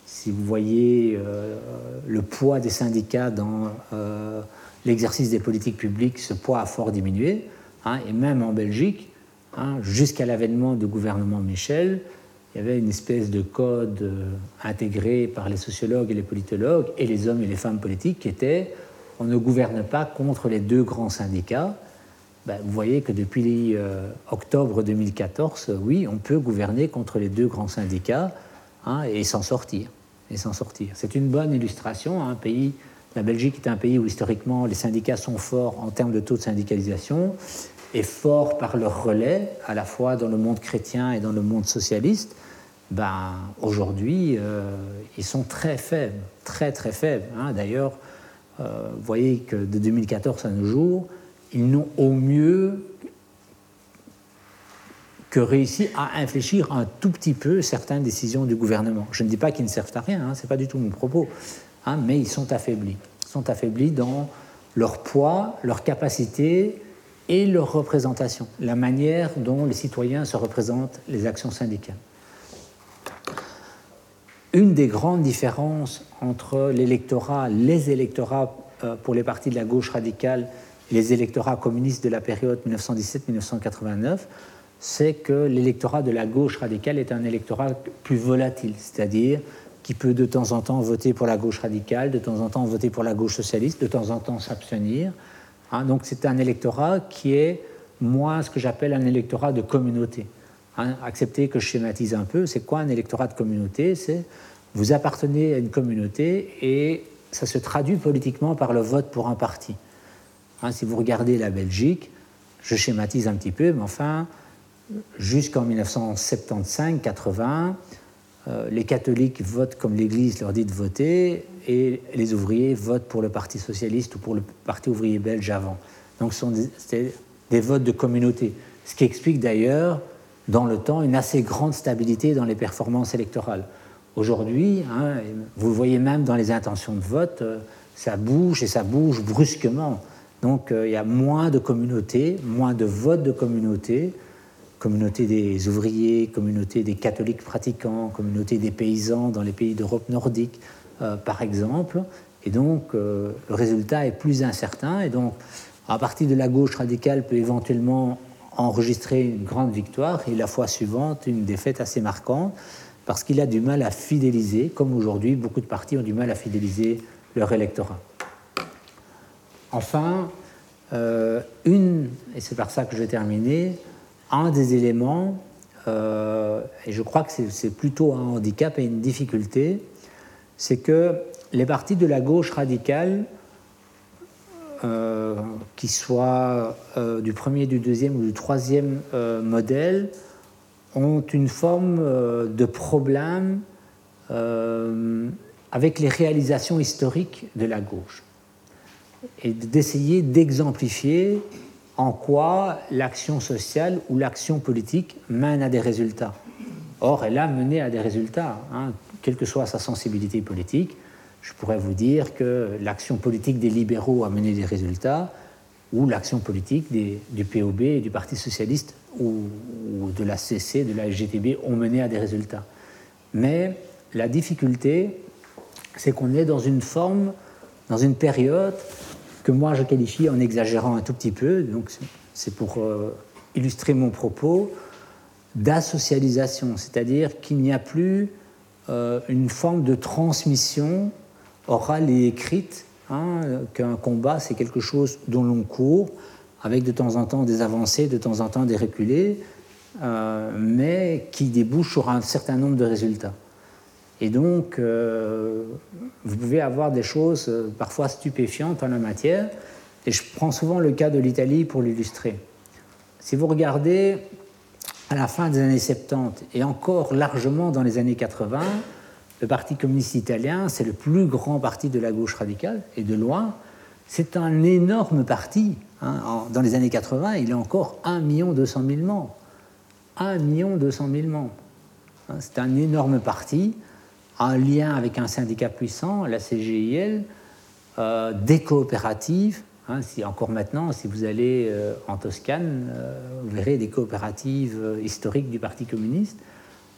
Si vous voyez le poids des syndicats dans l'exercice des politiques publiques, ce poids a fort diminué. Et même en Belgique, jusqu'à l'avènement du gouvernement Michel, il y avait une espèce de code intégré par les sociologues et les politologues et les hommes et les femmes politiques qui était on ne gouverne pas contre les deux grands syndicats. Vous voyez que depuis octobre 2014, oui, on peut gouverner contre les deux grands syndicats et s'en sortir. C'est une bonne illustration. La Belgique est un pays où historiquement les syndicats sont forts en termes de taux de syndicalisation et forts par leur relais, à la fois dans le monde chrétien et dans le monde socialiste. Aujourd'hui, ils sont très faibles, très très faibles. D'ailleurs, vous voyez que de 2014 à nos jours, ils n'ont au mieux que réussi à infléchir un tout petit peu certaines décisions du gouvernement. Je ne dis pas qu'ils ne servent à rien, ce n'est pas du tout mon propos, mais ils sont affaiblis. Ils sont affaiblis dans leur poids, leur capacité et leur représentation, la manière dont les citoyens se représentent les actions syndicales. Une des grandes différences entre les électorats pour les partis de la gauche radicale et les électorats communistes de la période 1917-1989, c'est que l'électorat de la gauche radicale est un électorat plus volatile, c'est-à-dire qui peut de temps en temps voter pour la gauche radicale, de temps en temps voter pour la gauche socialiste, de temps en temps s'abstenir. Donc c'est un électorat qui est moins ce que j'appelle un électorat de communauté. Acceptez que je schématise un peu, c'est quoi un électorat de communauté? C'est vous appartenez à une communauté et ça se traduit politiquement par le vote pour un parti. Si vous regardez la Belgique, je schématise un petit peu, mais enfin, jusqu'en 1975-80, les catholiques votent comme l'Église leur dit de voter et les ouvriers votent pour le Parti socialiste ou pour le Parti ouvrier belge avant. Donc ce sont des votes de communauté, ce qui explique d'ailleurs dans le temps une assez grande stabilité dans les performances électorales. Aujourd'hui, vous le voyez même dans les intentions de vote, ça bouge et ça bouge brusquement. Donc il y a moins de communautés, moins de votes de communauté des ouvriers, communauté des catholiques pratiquants, communauté des paysans dans les pays d'Europe nordique, par exemple. Et donc le résultat est plus incertain. Et donc, un parti de la gauche radicale peut éventuellement enregistrer une grande victoire et la fois suivante une défaite assez marquante parce qu'il a du mal à fidéliser, comme aujourd'hui beaucoup de partis ont du mal à fidéliser leur électorat. Enfin, et c'est par ça que je vais terminer, un des éléments, et je crois que c'est plutôt un handicap et une difficulté, c'est que les partis de la gauche radicale, qui soient du premier, du deuxième ou du troisième modèle, ont une forme de problème avec les réalisations historiques de la gauche et d'essayer d'exemplifier en quoi l'action sociale ou l'action politique mène à des résultats. Or, elle a mené à des résultats, quelle que soit sa sensibilité politique. Je pourrais vous dire que l'action politique des libéraux a mené des résultats, ou l'action politique du POB et du Parti socialiste ou de la CC, de la FGTB ont mené à des résultats. Mais la difficulté, c'est qu'on est dans une période que moi je qualifie, en exagérant un tout petit peu, donc c'est pour illustrer mon propos, d'asocialisation, c'est-à-dire qu'il n'y a plus une forme de transmission orale et écrite, qu'un combat c'est quelque chose dont l'on court, avec de temps en temps des avancées, de temps en temps des reculés, mais qui débouche sur un certain nombre de résultats. Et donc, vous pouvez avoir des choses parfois stupéfiantes en la matière, et je prends souvent le cas de l'Italie pour l'illustrer. Si vous regardez à la fin des années 70 et encore largement dans les années 80, le Parti communiste italien, c'est le plus grand parti de la gauche radicale, et de loin, c'est un énorme parti. Dans les années 80, il a encore 1 200 000 membres. 1 200 000 membres. C'est un énorme parti, en lien avec un syndicat puissant, la CGIL, des coopératives. Encore maintenant, si vous allez en Toscane, vous verrez des coopératives historiques du Parti communiste.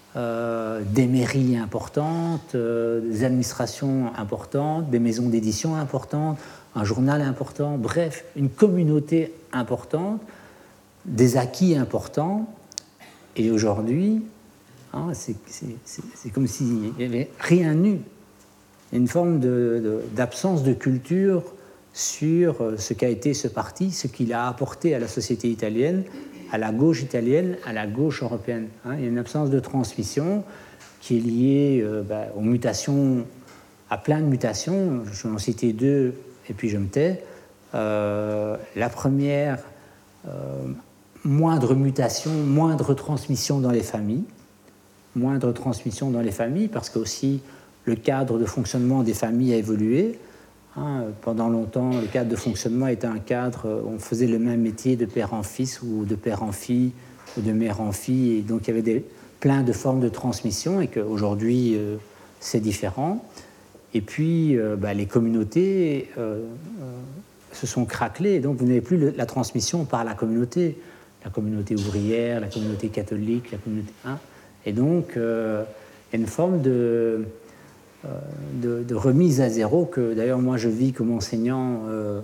des mairies importantes, des administrations importantes, des maisons d'édition importantes, un journal important, bref, une communauté importante, des acquis importants. Et aujourd'hui, c'est comme s'il n'y avait rien eu. Une forme d'absence de culture sur ce qu'a été ce parti, ce qu'il a apporté à la société italienne, à la gauche italienne, à la gauche européenne. Il y a une absence de transmission qui est liée aux mutations, à plein de mutations. Je vais en citer deux et puis je me tais. La première, moindre mutation, moindre transmission dans les familles. Moindre transmission dans les familles parce que aussi le cadre de fonctionnement des familles a évolué. Pendant longtemps, le cadre de fonctionnement était un cadre où on faisait le même métier de père en fils ou de père en fille ou de mère en fille. Et donc, il y avait plein de formes de transmission et qu'aujourd'hui, c'est différent. Et puis, les communautés se sont craquelées. Et donc, vous n'avez plus la transmission par la communauté ouvrière, la communauté catholique, la communauté... Et donc, il y a une forme de remise à zéro que, d'ailleurs, moi, je vis comme enseignant.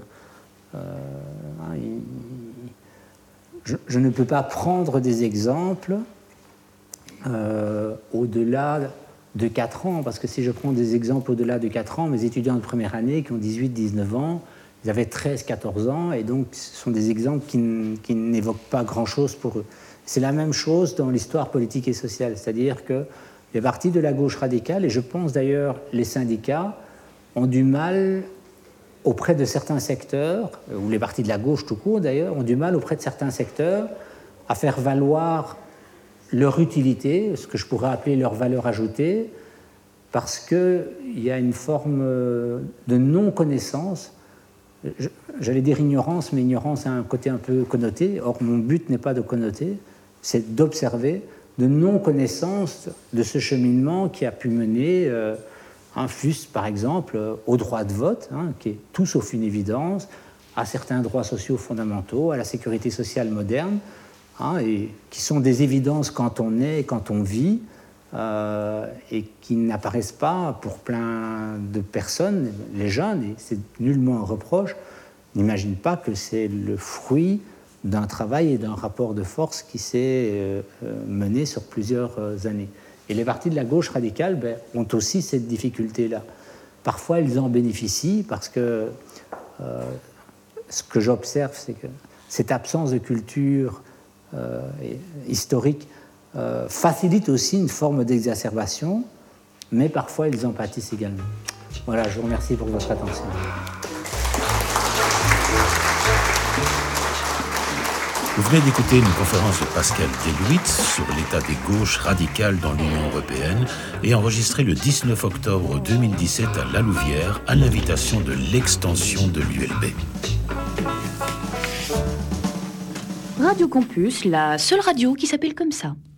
Je ne peux pas prendre des exemples au-delà de 4 ans, parce que si je prends des exemples au-delà de 4 ans, mes étudiants de première année qui ont 18-19 ans, ils avaient 13-14 ans, et donc ce sont des exemples qui n'évoquent pas grand-chose pour eux. C'est la même chose dans l'histoire politique et sociale, c'est-à-dire que les partis de la gauche radicale, et je pense d'ailleurs les syndicats, ont du mal auprès de certains secteurs, ou les partis de la gauche tout court d'ailleurs, ont du mal auprès de certains secteurs à faire valoir leur utilité, ce que je pourrais appeler leur valeur ajoutée, parce qu'il y a une forme de non-connaissance, j'allais dire ignorance, mais ignorance a un côté un peu connoté, or mon but n'est pas de connoter, c'est d'observer, de non-connaissance de ce cheminement qui a pu mener un FUS, par exemple, au droit de vote, qui est tout sauf une évidence, à certains droits sociaux fondamentaux, à la sécurité sociale moderne, et qui sont des évidences quand on est et quand on vit, et qui n'apparaissent pas pour plein de personnes, les jeunes, et c'est nullement un reproche, n'imaginent pas que c'est le fruit d'un travail et d'un rapport de force qui s'est mené sur plusieurs années. Et les partis de la gauche radicale ont aussi cette difficulté-là. Parfois, ils en bénéficient parce que ce que j'observe, c'est que cette absence de culture historique facilite aussi une forme d'exacerbation, mais parfois, ils en pâtissent également. Voilà, je vous remercie pour votre attention. Vous venez d'écouter une conférence de Pascal Deluitz sur l'état des gauches radicales dans l'Union européenne et enregistrée le 19 octobre 2017 à La Louvière à l'invitation de l'extension de l'ULB. Radio Campus, la seule radio qui s'appelle comme ça.